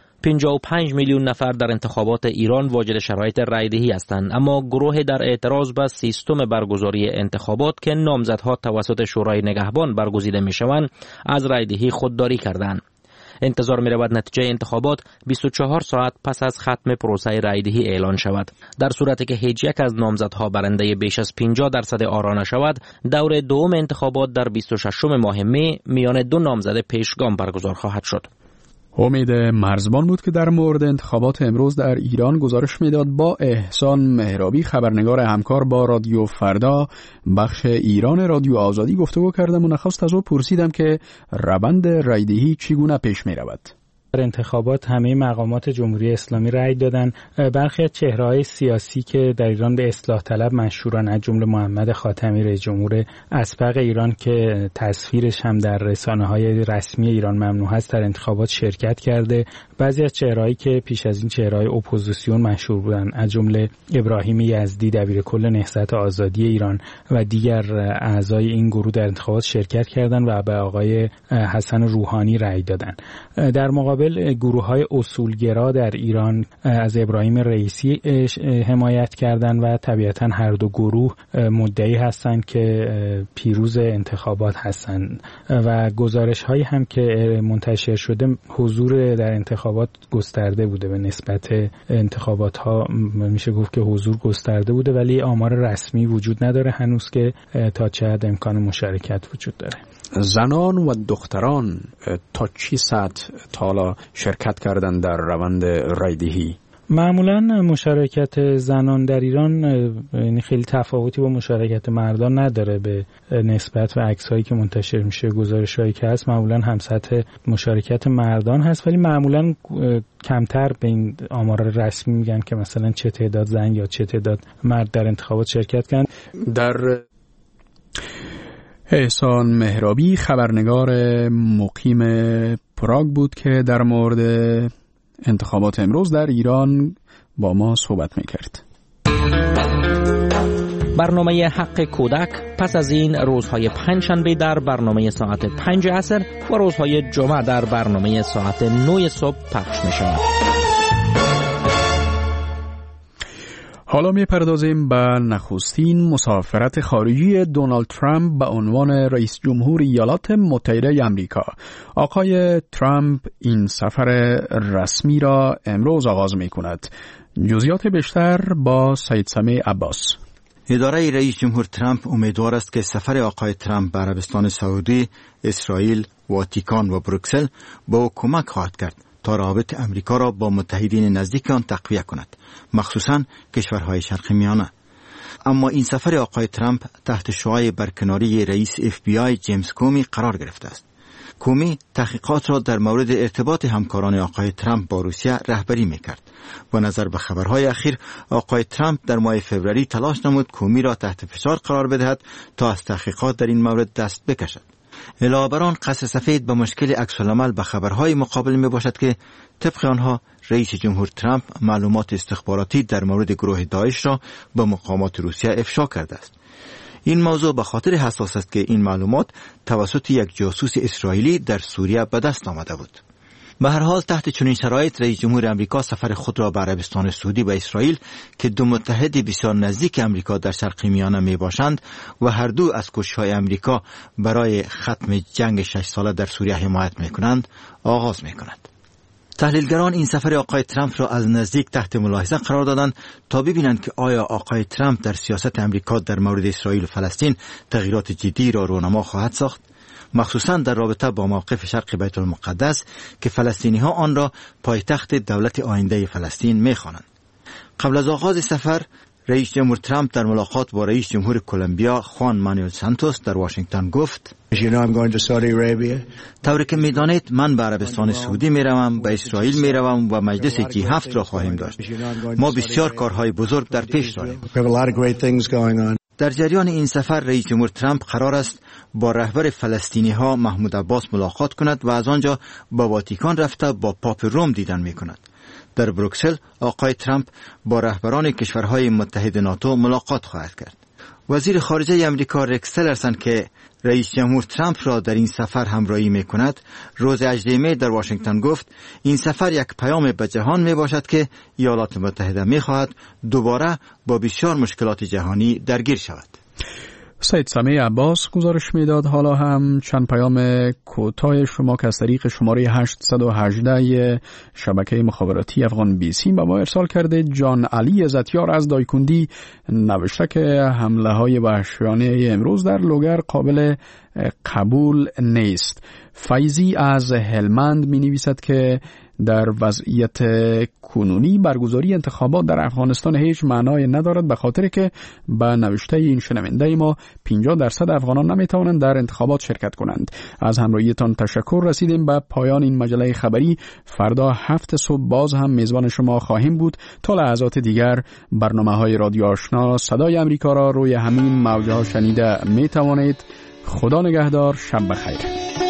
55 میلیون نفر در انتخابات ایران واجد شرایط رایدهی هستند، اما گروه در اعتراض به سیستم برگزاری انتخابات که نامزدها توسط شورای نگهبان برگزیده میشوند از رایدهی خودداری کردند. انتظار می رود نتیجه انتخابات 24 ساعت پس از ختم پروسه رایدهی اعلان شود. در صورتی که هیچ یک از نامزدها برنده بیش از 50% آرا نشود، دور دوم انتخابات در 26 ماه می میان 2 نامزد پیشگام برگزار خواهد شد. امید مرزبان بود که در مورد انتخابات امروز در ایران گزارش میداد. با احسان مهرابی خبرنگار همکار با رادیو فردا بخش ایران رادیو آزادی گفتگو کردم و نخست از او پرسیدم که روند رایدهی چگونه پیش می رود. در انتخابات همه مقامات جمهوری اسلامی رأی دادن. برخی از چهره‌های سیاسی که در ایران به اصلاح طلب مشهورن، از جمله محمد خاتمی رئیس جمهور اسبق ایران که تصویرش هم در رسانه‌های رسمی ایران ممنوع است، در انتخابات شرکت کرده. بعضی از چهره‌هایی که پیش از این چهره‌های اپوزیسیون مشهور بودن، از جمله ابراهیم یزدی دبیرکل نهضت آزادی ایران و دیگر اعضای این گروه در انتخابات شرکت کردند و به آقای حسن روحانی رأی دادند. در مقابل گروه‌های اصولگرا در ایران از ابراهیم رئیسی حمایت کردند و طبیعتاً هر دو گروه مدعی هستند که پیروز انتخابات هستند و گزارش‌هایی هم که منتشر شده حضور در انتخابات گسترده بوده. به نسبت انتخابات‌ها میشه گفت که حضور گسترده بوده، ولی آمار رسمی وجود نداره هنوز که تا چه حد امکان مشارکت وجود داره. زنان و دختران تا چی ساعت تا حالا شرکت کردن در روند رایدهی؟ معمولا مشارکت زنان در ایران یعنی خیلی تفاوتی با مشارکت مردان نداره به نسبت و عکسایی که منتشر میشه، گزارشایی که هست معمولا هم سطح مشارکت مردان هست، ولی معمولا کمتر به این آمار رسمی میگن که مثلا چه تعداد زن یا چه تعداد مرد در انتخابات شرکت کردن. در احسان مهرابی خبرنگار مقیم پراگ بود که در مورد انتخابات امروز در ایران با ما صحبت می‌کرد. برنامه حق کودک پس از این روزهای پنجشنبه در برنامه ساعت 5 عصر و روزهای جمعه در برنامه ساعت 9 صبح پخش می‌شود. حالا می‌پردازیم به نخستین مسافرت خارجی دونالد ترامپ به عنوان رئیس جمهور ایالات متحده آمریکا. آقای ترامپ این سفر رسمی را امروز آغاز می‌کند. جزئیات بیشتر با سید سمیع عباس. اداره رئیس جمهور ترامپ امیدوار است که سفر آقای ترامپ به عربستان سعودی، اسرائیل، واتیکان و بروکسل به او کمک خواهد کرد تا روابط امریکا را با متحدین نزدیک آن تقویت کند، مخصوصاً کشورهای شرق میانه. اما این سفر آقای ترامپ تحت شعاع برکناری رئیس FBI جیمز کومی قرار گرفته است. کومی تحقیقات را در مورد ارتباط همکاران آقای ترامپ با روسیه رهبری میکرد. با نظر به خبرهای اخیر، آقای ترامپ در ماه فوریه تلاش نمود کومی را تحت فشار قرار بدهد تا از تحقیقات در این مورد دست بکشد. علاوه بر آن، قصر سفید به مشکل عکس‌العمل به خبرهای مقابل می باشد که طبق آنها رئیس جمهور ترامپ معلومات استخباراتی در مورد گروه داعش را به مقامات روسیه افشا کرده است. این موضوع به خاطر حساس است که این معلومات توسط یک جاسوس اسرائیلی در سوریه به دست آمده بود. به هر حال تحت چنین شرایط رئیس جمهور امریکا سفر خود را به عربستان سعودی و اسرائیل که دو متحد بسیار نزدیک امریکا در شرق میانه می باشند و هر دو از کوشش‌های امریکا برای ختم جنگ 6 ساله در سوریه حمایت می کنند آغاز می کند. تحلیلگران این سفر آقای ترامپ را از نزدیک تحت ملاحظه قرار دادند تا ببینند که آیا آقای ترامپ در سیاست امریکا در مورد اسرائیل و فلسطین تغییرات جدی را رونما خواهد ساخت، مخصوصاً در رابطه با موقف شرق بیت المقدس که فلسطینی‌ها آن را پایتخت دولت آینده فلسطین می‌خوانند. قبل از آغاز سفر، رئیس جمهور ترامپ در ملاقات با رئیس جمهور کلمبیا خوان مانوئل سانتوس در واشنگتن گفت: طوری که می‌دانید من به عربستان سعودی می‌روم، به اسرائیل می‌روم و مجلس G7 را خواهیم داشت. ما بسیار کارهای بزرگ در پیش داریم. در جریان این سفر رئیس جمهور ترامپ قرار است با رهبر فلسطینی‌ها محمود عباس ملاقات کند و از آنجا با واتیکان رفته با پاپ روم دیدن می‌کند. در بروکسل آقای ترامپ با رهبران کشورهای متحد ناتو ملاقات خواهد کرد. وزیر خارجه امریکا ریکس تیلرسن که رئیس جمهور ترامپ را در این سفر همراهی می کند، روز 18 می در واشنگتن گفت این سفر یک پیام به جهان می باشد که ایالات متحده می خواهد دوباره با بسیار مشکلات جهانی درگیر شود. سید سمیع عباس گزارش میداد. حالا هم چند پیام کوتاه شما که از طریق شماره 818 شبکه مخابراتی افغان بیسی به ما ارسال کرده. جان علی عزتیار از دایکندی نوشته که حمله های وحشیانه امروز در لوگر قابل قبول نیست. فیضی از هلمند می نویسد که در وضعیت کنونی برگزاری انتخابات در افغانستان هیچ معنای ندارد، به خاطر که به نوشته این شنونده ما 50% افغانان نمیتوانند در انتخابات شرکت کنند. از همراهیتان تشکر. رسیدیم به پایان این مجله خبری. فردا 7 صبح باز هم میزبان شما خواهیم بود. تا لحظات دیگر برنامه‌های رادیو آشنا صدای امریکا را روی همین موج‌ها شنیده میتوانید. خدا نگهدار. شب بخیر.